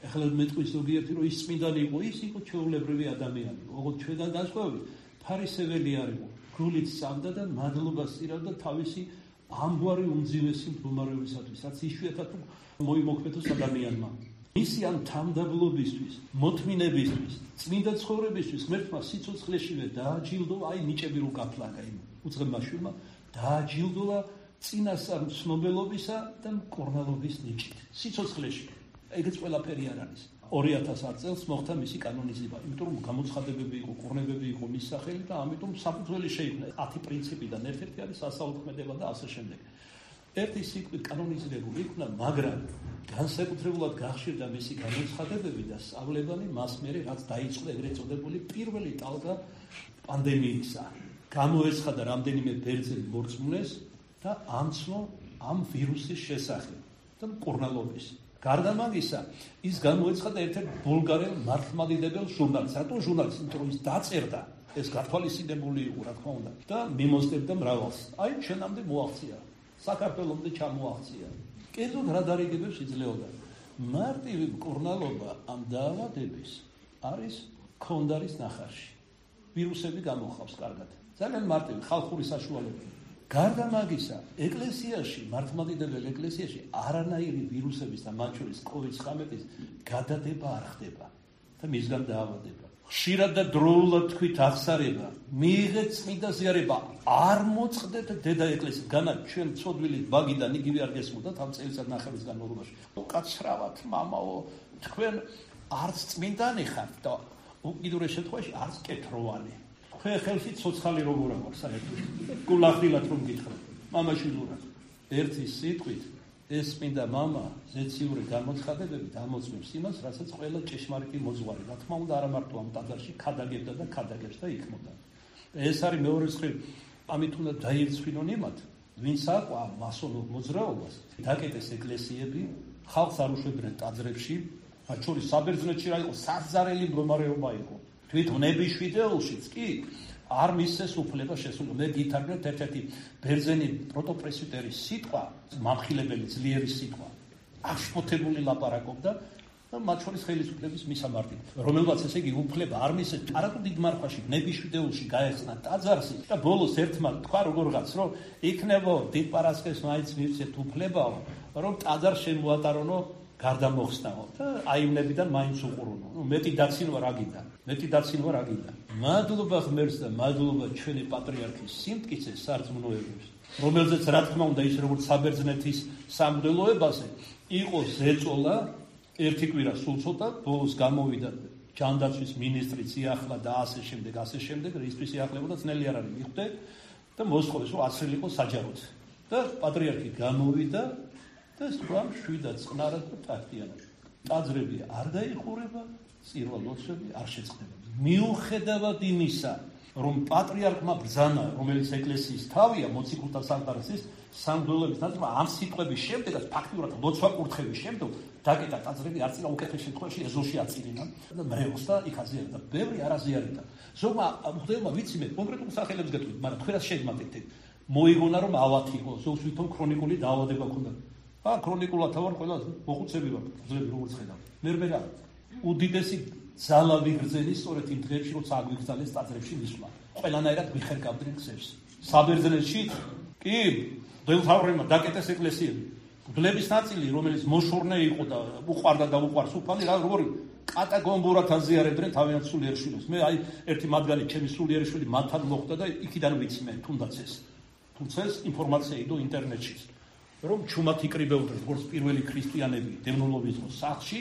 ეხლა მეტყვის ზოგიერთი რომ ის წმინდანი იყო, ის იყო ჩვეულებრივი ადამიანი, ოღონდ ჩვენთან განსხვავებით ფარისეველი არ იყო. გულით სწამდა და მადლობას სცირავდა თავისი ამგვარი უმძიმესი მდგომარეობისათვის, რაც იშვიათად მოიმოქმედოს ადამიანმა. მისი ამ თამდაბლობისთვის, მოთმინებისთვის, წმინდა ცხოვრებისთვის ღმერთმა სიცოცხლეშივე დააჯილდოვა, აი ნიჭები რო გაფლანგა იმ უძღვებმა შვილმა, დააჯილდოვა წინასწარ ცნობელობისა და მკურნალობის ნიჭით. სიცოცხლეში. ეგეც ყველაფერი არ არის. ორი ათას ათ წელს მოხდა მისი კანონიზება, იმიტომ რომ გამოცხადებები იყო, კურნებები იყო მის სახელი და ამიტომ საფუძველი შეიქმნა ათი პრინციპიდან ერთ-ერთი არის სასაუქმედება და ასე შემდეგ. ერთი სიტყვით კანონიზირებული იქნა, მაგრამ განსაკუთრებულად გახშირდა მისი გამოცხადებები და სწავლებანი მას მერე რაც დაიწყო ეგრეთ წოდებული პირველი ტალღა პანდემიისა. გამოეცხადა რამდენიმე ბერძენი მორწმუნეს და ამცნო ამ ვირუსის შესახებ და მკურნალობის. გარდა მაგისა, ის გამოეცხადა ერთ-ერთ ბულგარელ მართლმადიდებელ ჟურნალს. რატო ჟურნალს? იმიტომ რომ ის დაწერდა, ეს გათვალისწინებული იყო, რა თქმა უნდა, და მიმოსდებდა მრავალს. აი, ჩვენამდე მოაღწია, საქართველომდე ჩამოაღწია. კერძოდ რა დარიგებებს იძლეოდა? მარტივი მკურნალობა ამ დაავადების არის ქონდარის ნახარში. ვირუსები გამოხავს კარგად. ძალიან მარტივი ხალხური საშუალება. გარდა მაგისა, ეკლესიაში, მართლმადიდებელ ეკლესიაში არანაირი ვირუსების და მათ შორის კოვიდ ცხრამეტის გადადება არ ხდება და მისგან დაავადება. ხშირად და დროულად თქვით აღსარება, მიიღეთ წმინდა ზიარება, არ მოწყდეთ დედა ეკლესიით. განა ჩვენ ცოდვილი ბაგიდან იგივე არ გესმოდათ ამ წელიწად ნახევრის განმავლობაში. უკაცრავად, მამაო, თქვენ არც წმინდანი ხართ და უკიდურეს შემთხვევაში არც კეთროვანი. თქვენ ხელში ცოცხალი როგორ აქვს საერთოდ? გულახდილად რომ გითხრათ, მამაშვილურად. ერთი სიტყვით, ეს წმინდა მამა ზეციური გამოცხადებებით ამოწმებს იმას, რასაც ყველა ჭეშმარიტი მოძღვარი, რა თქმა უნდა, არა მარტო ამ ტაძარში ქადაგებდა და ქადაგებს და იქმოდა. ეს არის მეორე მხრივ, ამით უნდა დაირწვინონ იმათ, ვინც აყვა მასონურ მოძრაობას, დაკეტეს ეკლესიები, ხალხს არ უშვებდნენ ტაძრებში, მათ შორის საბერძნეთში რა იყო, საზარელი მდგომარეობა იყო. თვითონ ნებიშვიდეულშიც კი არ მისცეს უფლება შესული. მე გითარგმნებთ ერთ-ერთი ბერძენი პროტოპრესვიტერის სიტყვა, მამხილებელი ძლიერი სიტყვა, აშფოთებული ლაპარაკობდა და მათ შორის ხელისუფლების მისამართი, რომელმაც ესე იგი უფლება არ მისცეს, არათუ დიდ მარხვაში, ნებიშვიდეულში გაეხსნა ტაძარში და ბოლოს ერთმა თქვა როგორღაც, რომ იქნებო დიდ პარასკევს მაინც მივცეთ უფლებაო, რომ ტაძარ შემოატარონო გარდამოხსნაო და აიმნებიდან მაინც უყურონო. მეტი დაცინვა რა გინდა? მეტი დაცინვა რა გინდა? მადლობა ღმერთს და მადლობა ჩვენი პატრიარქის სიმტკიცეს სარწმუნოებებს, რომელზეც რა თქმა უნდა ის როგორც საბერძნეთის სამღვდელოებაზე იყო ზეწოლა, ერთი კვირა სულ ცოტა, ბოლოს გამოვიდა ჯანდაცვის მინისტრიც იახლა და ასე შემდეგ, ასე შემდეგ, რისთვის იახლებოდა ძნელი არ არის მიხვდე და მოსხოვეს რომ აცრილიყო საჯაროდ. და პატრიარქი გამოვიდა და სხვა მშვიდად წყნარად და ტაქტიანად. ტაძრები არ დაიხურება, წირვა ლოცვები არ შეწყდება. მიუხედავად იმისა, რომ პატრიარქმა ბრძანა, რომელიც ეკლესიის თავია, მოციქულთა სამყაროსის სამღვდელოების ნაწილმა, ამ სიტყვების შემდეგაც ფაქტიურად ლოცვა კურთხევის შემდეგ დაკეტა ტაძრები, არც რა უკეთეს შემთხვევაში ეზოში აწირინა და მრევლს და იქ აზიარებდა. ბევრი არ აზიარებდა. ზოგმა მღვდელმა ვიცი მე კონკრეტულ სახელებს გეტყვით, მაგრამ თქვენ რა შეგმატეთ? მოიგონა რომ ავათი იყო, ზოგს ვითომ ქრონიკული დაავადება ჰქონდა. ა ქრონიკულად თავარ ყველა მოხუცები ვარ, ძლები როგორც ხედავ. მე მე რა უდიდესი ძალა ვიგრძელი სწორედ იმ დღეებში, როცა აგვიგრძალეს ტაძრებში მისვლა. ყველანაირად ვიხერგავდნენ გზებს. საბერძნეთში კი დელთავრებმა დაკეტეს ეკლესიები. მგლების ნაწილი, რომელიც მოშორნე იყო და უყვარდა და უყვარს უფალი, რა როგორი კატაგომბურად აზიარებდნენ თავიანთ სულიერ შვილებს. მე აი ერთი მათგანი ჩემი სულიერი შვილი მათთან მოხვდა და იქიდან ვიცი მე თუნდაც ეს. თუმცა ეს ინფორმაცია იყო ინტერნეტში. რომ ჩუმად იკრიბებდნენ როგორც პირველი ქრისტიანები დევნილობის სახლში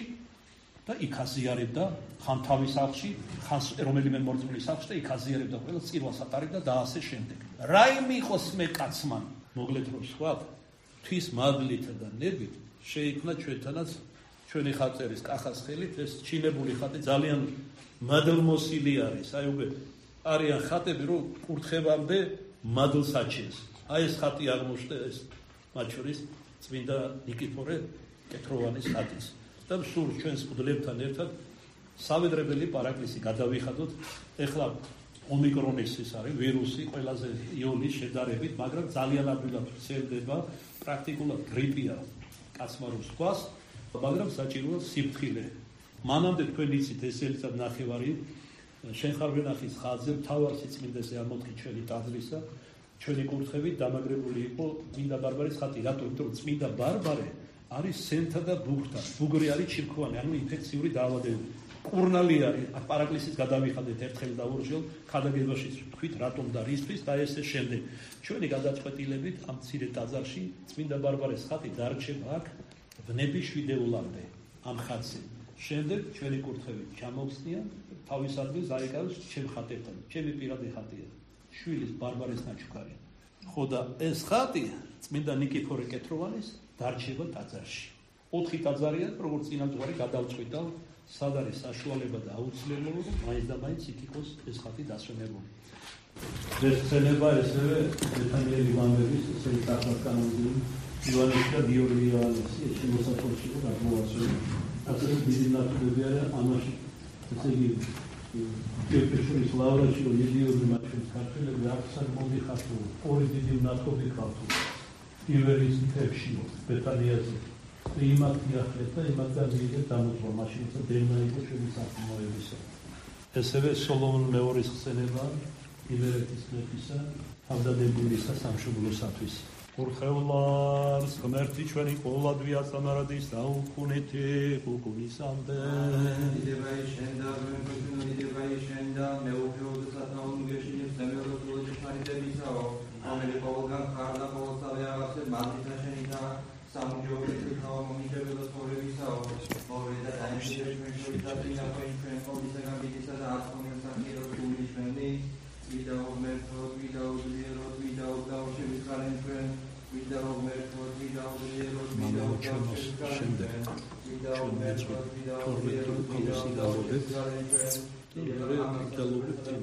და იქ აზიარებდა ხან თავის სახლში, ხან რომელიმე მორწმუნის სახლში და იქ აზიარებდა ყველა წირვას ატარებდა და ასე შემდეგ. რა იმიყოს მე კაცმა, მოგლეთ რომ სხვა თვის მადლით და ნებით შეიქმნა ჩვენთანაც ჩვენი ხატერის კახას ხელით ეს ჩინებული ხატი ძალიან მადლმოსილი არის. აი უკვე არიან ხატები რომ კურთხევამდე მადლს აჩენს. აი ეს ხატი აღმოჩნდა ეს მათ შორის წმინდა ნიკიფორე კეთროვანის ხატიც. და სულ ჩვენს მღვდლებთან ერთად სამედრებელი პარაკლისი გადავიხადოთ. ეხლა ომიკრონის ის არის ვირუსი ყველაზე იონის შედარებით, მაგრამ ძალიან ადვილად ვრცელდება, პრაქტიკულად გრიპია კაცმა რომ სხვას, მაგრამ საჭიროა სიფრთხილე. მანამდე თქვენ იცით ეს ელიცად ნახევარი შენ ხარ ვენახის ხაზზე მთავარ სიწმინდეზე ამოთხი ჩვენი ტაძრისა ჩვენი კურთხევით დამაგრებული იყო წმინდა ბარბარეს ხატი. რატო? იმიტომ რომ წმინდა ბარბარე არის სენთა და ბუგრთა. ბუგრი არის ჩირქოვანი, ანუ ინფექციური დაავადებები. კურნალი არის, პარაკლისის გადავიხადეთ ერთხელ და ორჯერ, ქადაგებაში თქვით რატომ და რისთვის და ესე შემდეგ. ჩვენი გადაწყვეტილებით ამ მცირე ტაძარში წმინდა ბარბარეს ხატი დარჩება აქ ვნების შვიდეულამდე ამ ხატზე. შემდეგ ჩვენი კურთხევით ჩამოვხსნიან, თავის ადგილს აიკავებს ჩემ ხატებთან. ჩემი პირადი ხატია. შვილის ბარბარეს ნაჩუქარი. ხო და ეს ხატი წმინდა ნიკიფორე კეთროვანის დარჩება ტაძარში. ოთხი ტაძარია, როგორც წინამძღვარი გადავწყვიტავ, სად არის საშუალება და აუცილებლობა, რომ მაინც და მაინც იქ იყოს ეს ხატი დასვენებული. ეს ხსენება ესევე ბეთანიელი მამების, ესე იქ კანონიერი ივანეს და გიორგი იოანესი, ეს შემოსახვევში იყო გადმოვაცვლილი. ასევე დიდი ნაკლებია ამაში, ესე იგი კეფეშურის ლავრაში რომ მიდიოდნენ მაშინ ქართველები აქცან მომიხართ ორი დიდი ნაკობი ქართული ივერის მთებში ბეთანიაზე იმათ იახლეთ და იმათგან მიიღეთ დამოწვა მაშინ თო დენა იყო ჩვენი საქმოებისა. ესევე სოლომონ მეორის ხსენება ივერეთის მეფისა თავდადებულისა სამშობლოსათვის. კურთხევლარს ღმერთი ჩვენი ყოვლადვი აწამარადის დაუქუნეთი კუკუნისამდე. დიდება შენ და მემკვიდრე დიდება შენ და მეუფეოდ სათაუნგეში სამეულოდი ფარიდებისაო ამელი ყოველგან ხარ და ყოველსავე აღასე მადრიდა შენი და სამჯობეთი თავ მომიჯებელო თორებისაო მოვე და დაიმშვიდე ჩვენ შევიტატი და ჩვენ ყოვლისაგან დიდისა და აწმონის საკირო თული ჩვენი ვიდა ღმერთო ვიდა უძლიერო ვიდა უდაუშების ხარენ ჩვენ ვიდა ღმერთო ვიდა უძლიერო ვიდა უდაუშების ხარენ ჩვენ ვიდა ღმერთო ვიდა უძლიერო ვიდა უდაუშების ხარენ ჩვენ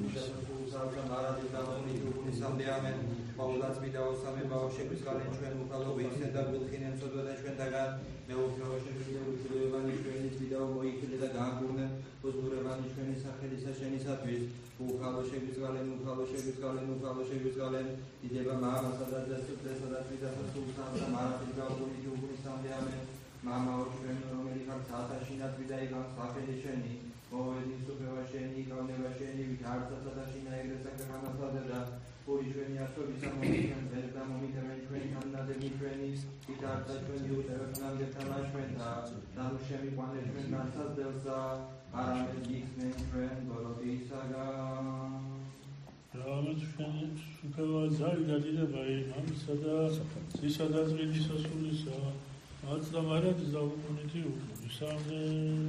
ამენ ყოველდღე ვიდა უსამებაო შეგვისგან ჩვენ უკალობი ისე და გულქინენ წოდოდა ჩვენთაგან მეუფეო შეგვიძლია ჩვენი ვიდა მოიქილე და გააგურნე უზურებანი ჩვენი სახელისა შენისათვის უხალო შეგვიძლია უხალო შეგვიძლია უხალო შეგვიძლია დიდება მამასა და ძესა და ვიდა სულთან და მარათი გაუგული უგულისამდე ამენ მამაო ჩვენ რომელი ხარ ცათაშინათ ვიდა იგან სახელი შენი მოვედი სუფევა შენი გავნება შენი ვიარცათა და შინა ეგრესა განასადა და ორი ჩვენი ასობისა მომიტან და მომიტან ჩვენი თანადები ჩვენი ვიარცა ჩვენი უტევებნამდე თანაშვენ და დანუ შემიყვანე ჩვენ განსაზრდელსა არამედ იქნენ ჩვენ გოროდისაგან რამაც ჩვენი სუფევა ზარი და დიდება ამისა და ცისა და წმინდის სასულისა აცდა მარადის დაუყუნეთი უკუნისამდე.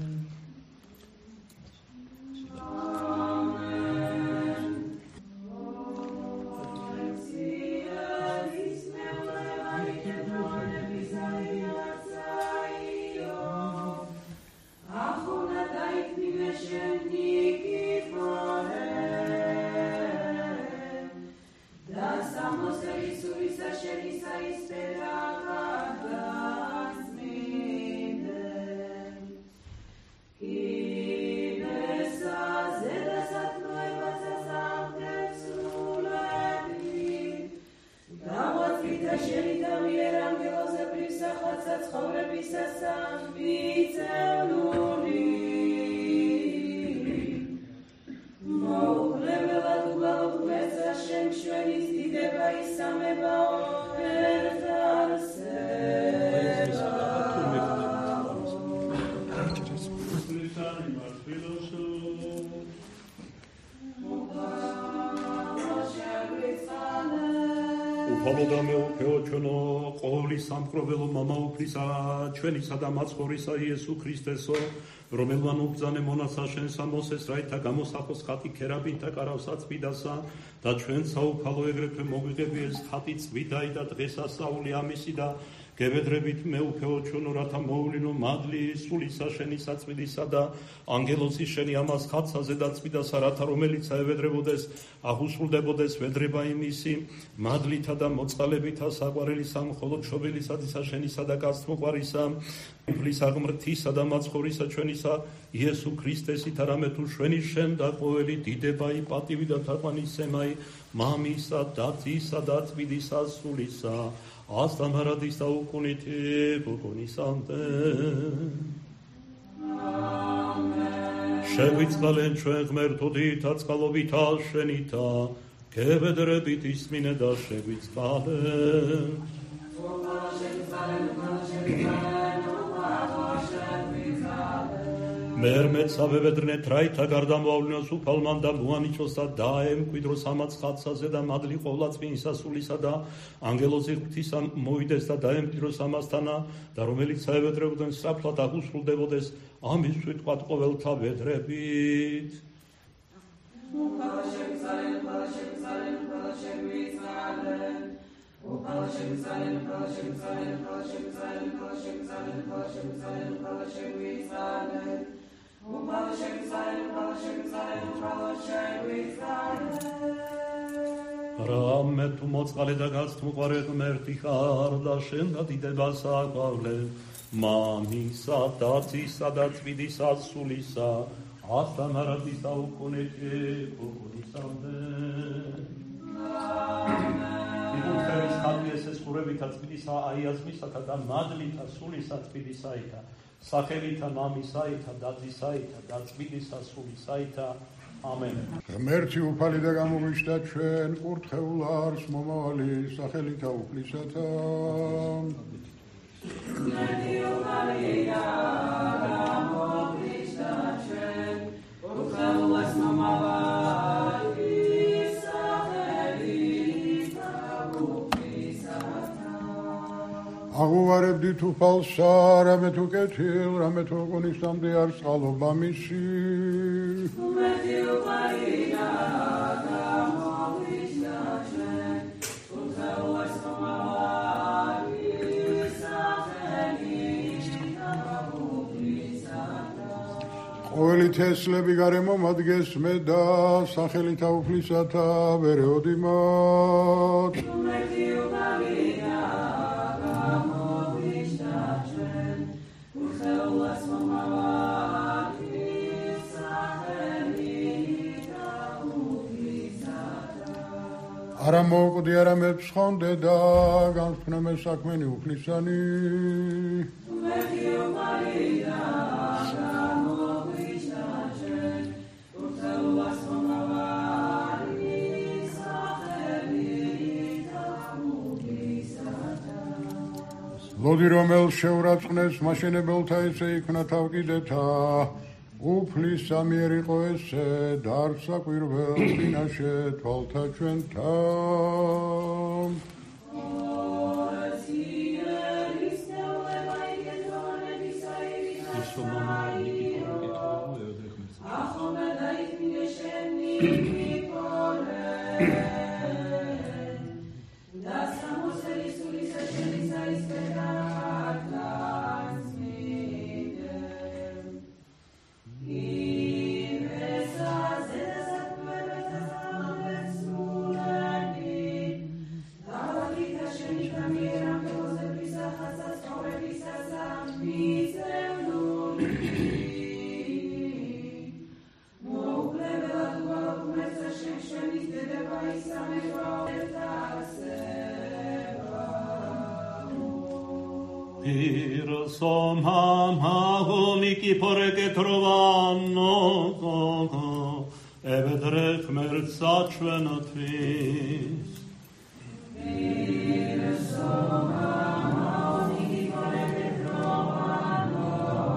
სამყრობელო მამაუფლისა ჩვენისა და მაცხოვრისა იესო ქრისტესო რომელმან უბრძანე მონასა შენსა მოსეს რაითა გამოსახოს ხატი ქერაბინთა კარავსა წვიდასა და ჩვენ საუფალო ეგრეთვე მოგვიღები ეს ხატი წვიდაი და დღესასწაული ამისი და გებედრებით მეუფეო ჩვენო რათა მოულინო მადლი სულისა შენისა წვიდისა და ანგელოზის შენი ამას ხატსაზე და წვიდასა რათა რომელიც აევედრებოდეს აღუსრულდებოდეს ვედრება იმისი მადლითა და მოწყალებითა საყვარელისა მხოლოდ შობილისადისა შენისა და გასთმოყვარისა უფლის აღმრთისა და მაცხოვრისა ჩვენისა იესო ქრისტესით არამედ თუ შვენი შენ და ყოველი დიდებაი პატივი და თაყვანისცემაი მამისა და ძისა და წმინდისა სულისა ასტამარადის დაუყუნეთი გოგონისამდე. Amen. შეგვიწყალენ ჩვენ ღმერთოდითა წყალობითა შენითა გებედრებით ისმინე და შეგვიწყალენ მერმეცა ვებედრნეთ რაითა გარდამოავლინოს უფალმან და მოანიჭოს და დაემკვიდროს ამაც ხატსაზე და მადლი ყოვლადწმინისა სულისა და ანგელოზი ღვთისა მოვიდეს და დაემკვიდროს ამასთანა და რომელიც საევედრებოდნენ სწრაფლად აღუსრულდებოდეს ამის სიტყვად ყოველთა ვედრებით რამე თუ მოწყალე და გასწმყვარე ღმერთი ხარ და შენ გადიდება საყვავლე მამისა და ძისა და წმინდისა სულისა asta maratisa uconete uconisande Ibuteris hapies escurebita spidisa aiasmisata da madlita sulisa spidisaita სახელითა მამისაითა და ძისაითა და წმინდისა სულისაითა ამენ ღმერთი უფალი და გამოგვიშთა ჩვენ კურთხეულ არს მომავალი სახელითა უფლისათა ღმერთი უფალი და გამოგვიშთა ჩვენ კურთხეულ არს მომავალი სახელითა უფლისათა აღუვარებდით უფალსა რამე თუ კეთილ რამე თუ გონისამდე არ წყალობა მისი ღმერთი უფალი და გამოგვიშთა ჩვენ კურთხეულ არს მომავალი სახელითა უფლისათა ყოველი თესლები გარემო მადგეს მე და სახელითა უფლისათა ვერეოდი მათ ღმერთი უფალი და არა მოუკვდი არამედ ფსხონდე და განსხვნემე საქმენი უფლისანი ღმერთი უფალი და გამოგვიშთა ჩვენ კურთხეულ არს მომავალი სახელითა უფლისათა ლოდი რომელ შეურაცხნეს მაშენებელთა ესე იქნა თავკიდეთა უფლისა მიერ იყო ესე და არ საკვირველ წინაშე თვალთა ჩვენთან Som ham hagoniki poreke trovano evedrek merca čvenatvis Som ham hagoniki poreke trovano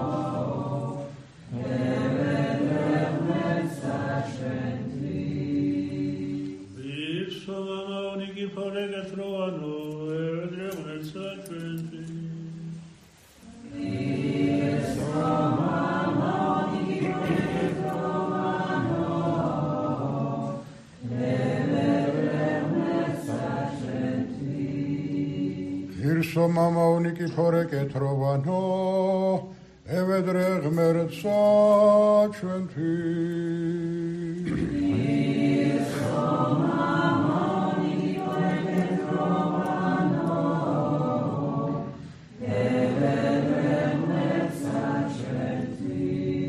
evedrek merca čvenatvis Som ham hagoniki poreke trovano evedrek merca čvenatvis Hirso mama uniki foreke trovano evedre gmertsa čventi Hirso mama uniki foreke trovano evedre gmertsa čventi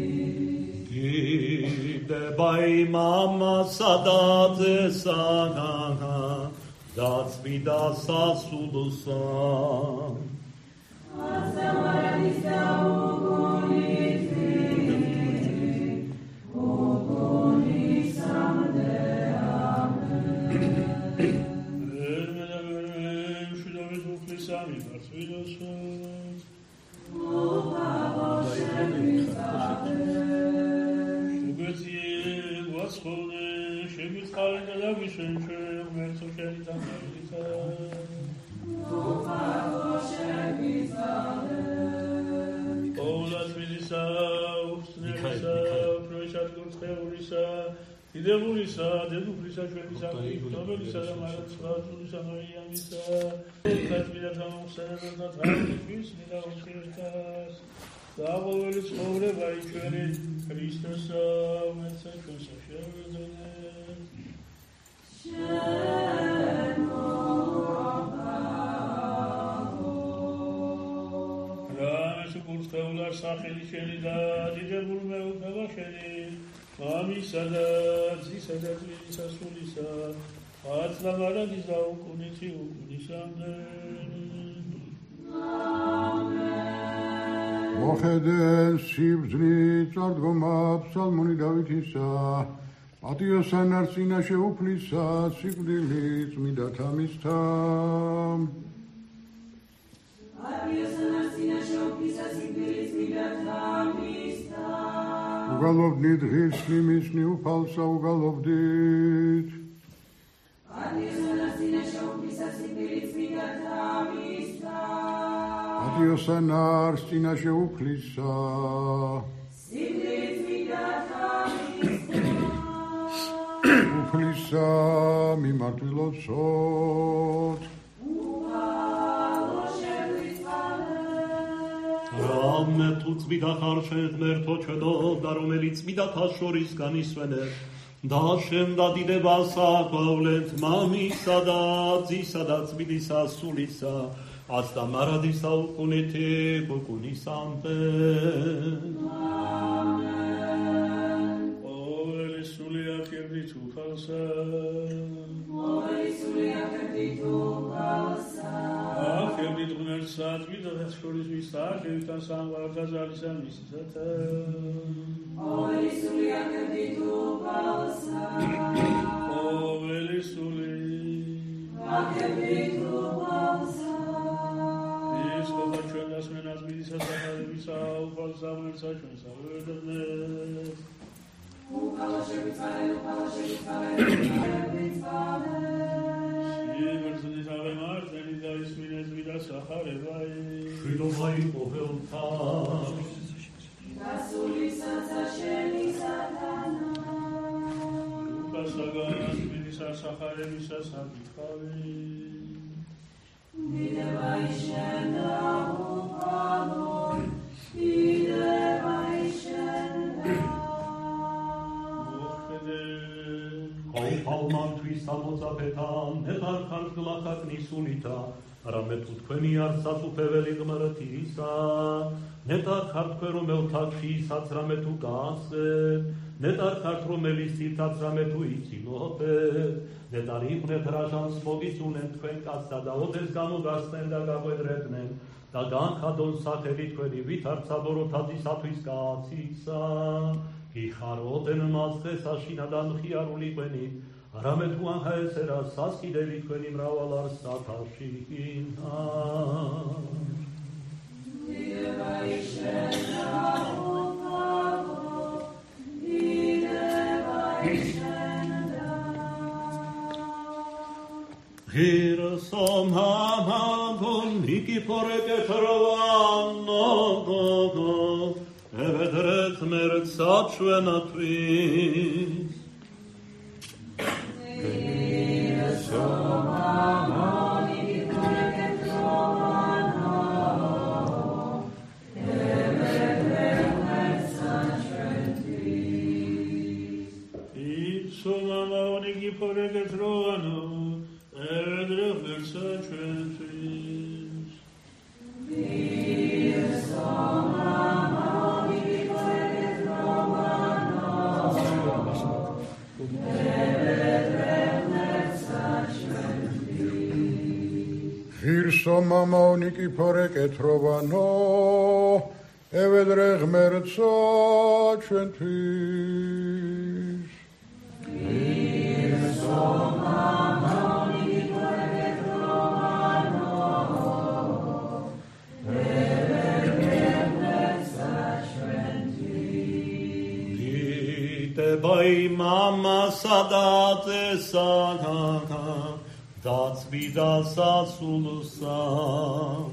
Gidebai mama sadate sagaga da spida sa sudosa Asa maradisa ugoniti უფლისა მიმართვილოსოთ. შუგეციე გვაცხოვნე, შეგვიწყალე და დაგვიშვენ ჩვენ ღმერთო შენი დამარილისა. ყოვლადმილისა, უხსნელისა, უფროისად კურთხეულისა, დიდებულისა, დედოფლისა ჩვენისა, ნობელისა და მარადმწვანეულისა მარიამისა, ერთადმიდა გამოხსენებელთა თავისთვის მიდა ურთიერთას, და ყოველი ცხოვრება ჩვენი ქრისტოსა, ღმერთსა ჩვენსა შევეძენეთ. რამეს უკურთხეულარ სახელი შენი და დიდებულ მეუფება შენი, მამისა და ძისა და ძმისა სულისა, ათლა მარადის და უკუნიცი უკუნისამდე. მოხედე სიბრძნით წარდგომა ფსალმონი დავითისა, პატიოსან არ წინაშე უფლისა, სიკვდილით წმიდა თამისთა. პატიოსან არ წინაშე უფლისა, სიკვდილით წმიდა თამისთა. უგალობდით ღირსნი მისნი უფალსა უგალობდით. პატიოსან არ წინაშე უფლისა, სიკვდილით წმიდა თამისთა. პატიოსან არ წინაშე უფლისა, სიკვდილით წმიდა თამისთა. უფლისა მიმართვილოცოთ. რამე თუ წმიდა ხარ შენ ღმერთო ჩვენო და რომელიც წმიდათა შორის განისვენებ და შენ დადიდებას აქვავლეთ მამისა და ძისა და წმიდისა სულისა, ათდა მარადისა უკუნითი უკუნისამდე. ყოველი სული აქებდით უფალსა, ყოველი სული აქებდით უფალსა, აქებდით ღმერთსა წმიდათა შორის მის აღებთან სამყაროთა ძალისა მისათა. ყოველი სული აქებდით უფალსა, ყოველი სული აქებდით უფალსა. ისხობა ჩვენ დასმენას მიდისა სახარებისა უფალსა ღმერთსა ჩვენსა ვერდნეთ. უფალა შევიწყალე, უფალა შევიწყალე, უფალა შევიწყალე. სიმართლით ავემართენი და ისმინეს მიდა სახარებაი. მშვიდობა იყო ველთა. და სულისაც შენი სათანა. უკასაგანას მიდისა სახარებისა საკითხავი. დიდება შენ და უფალო, დიდება შენ და ხალხალმანთვის სამოცაფეთან, ნეტარ ხარს გლახაკ ნისუნითა, რამე თუ თქვენი არცაც უფეველი ღმრთისა, ნეტარ ხარ თქვენ რომელთაშისაც რამე თუ გასცეთ, ნეტარ ხართ რომელიც სირთაც რამე თუ იცინოთეთ, ნეტარ იყვნენ რაჟანს მოგისუნენ თქვენ კაცსა და ოდეს გამოგასცენ და გაგვედრებდნენ და განხადონ სახელი თქვენი ვითარ საბოროთადისათვის კაცისა. იხაროდენ მას ხესაშინა და მხიარული ყვენი, რამე თუ ანხაესერა სასკიდელი თქვენი მრავალ არ სათაშინა. დიდება შენ და უფალო, დიდება შენ და ღირსო მამაგონ ნიკიფორე კეთროვანო ევედრეთ მერცა ჩვენათვის. ღირსო მამაგონ ნიკიფორე კეთროვანო ევედრეთ მერცა ჩვენთვის. იცო მამაგონ ნიკიფორე კეთროვანო ევედრეთ მერცა ჩვენთვის. ღირსო ღირსო მამაო ნიკიფორე კეთროვანო, ევედრე ღმერთსა ჩვენთვის. ღირსო მამაო ნიკიფორე კეთროვანო, Bai mama sadate saga That's vida sasulusa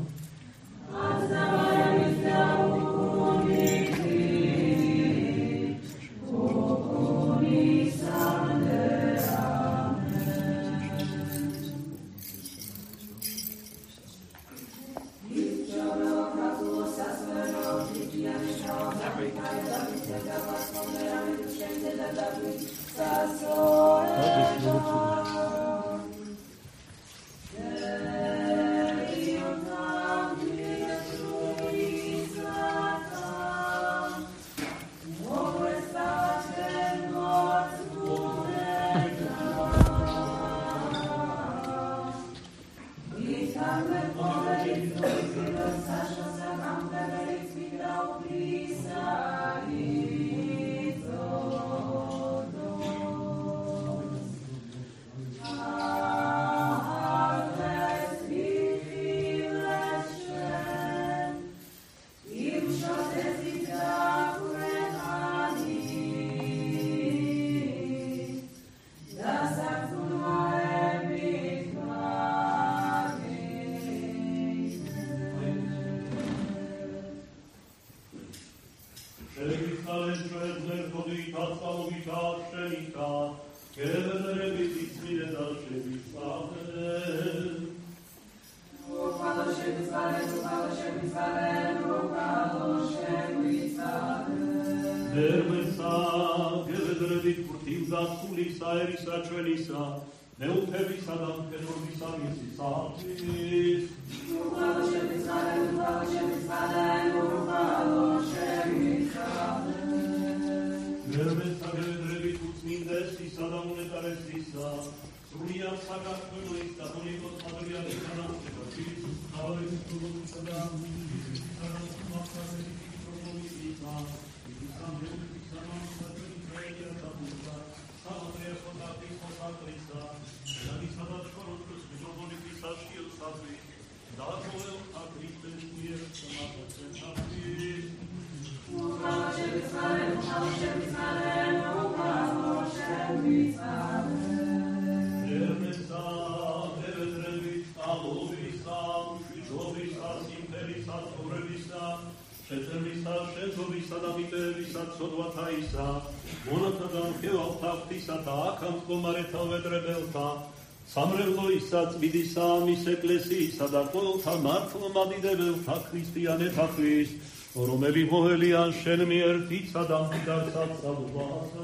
სამრევლოისა წმინდისა მის ეკლესიისა და ყოველთა მართლმა დიდებელთა ქრისტიანეთათვის რომელი მოელიან შენ მიერ თიცა და მდიდარსაც სალუბასა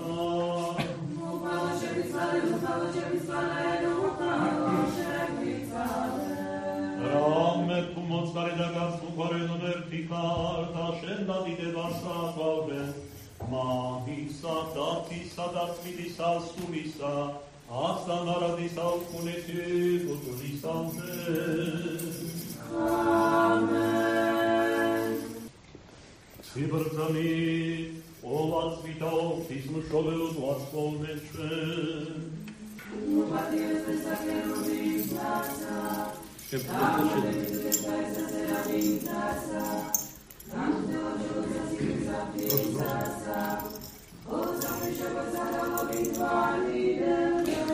რამე თუ მოწყარე და გასუხარენ ერთი ქართა შენ და დიდებასა გვავრენ მამისა და თისა და წმინდისა სულისა Asta maradisa upuneti utulisante. Amen. Sibrzami, ovac vitao, tismu šovelu dvac polneče. Upatir se sa kerovim glasa, tamo ne izvještaj sa seravim glasa, tamo te očeo za sirca pisasa, ozapiše go za ralovim tvarnidem.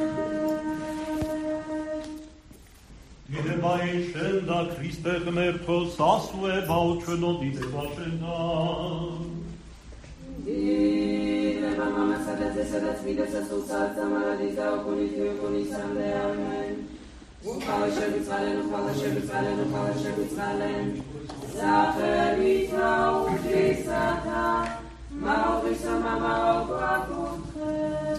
Didebaj šen da Kriste gmerto sasujebao čeno dideba šen da. Dideba mama sadac e sadac vide sa susarca maradiza okuniti okunisam de amen. Uchwale się wycwalen, uchwale się wycwalen, uchwale się wycwalen. Zacherita uchwysata, mało wysama, mało głakutche.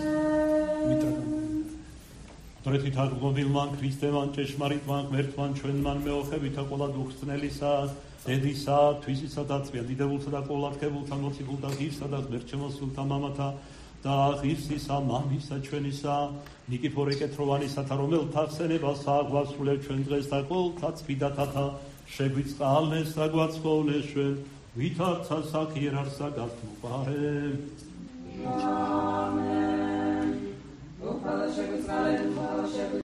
Დროებით აღგონილმან ქრისტევან ჭეშმარიტმან ღმერთმან ჩვენმან მეოხებითა ყოლა დუხსნელისა დედისა თვისისა და წვიან დიდებულსა და ყოლათქებულთა მოციქულ და ღირსა და ღმერთშემოსულთა მამათა და ღირსისა მამისა ჩვენისა ნიკიფორ ეკეთროვანისათა რომელთა ხსენებას აღვასრულებ ჩვენ დღეს და ყოლთა წმინდათათა შეგვიწყალეს და გვაცხოვლეს ჩვენ ვითარცა საქ იერარსა გასმუყარე ამენ. Uchwala się wyzwaleń, uchwala się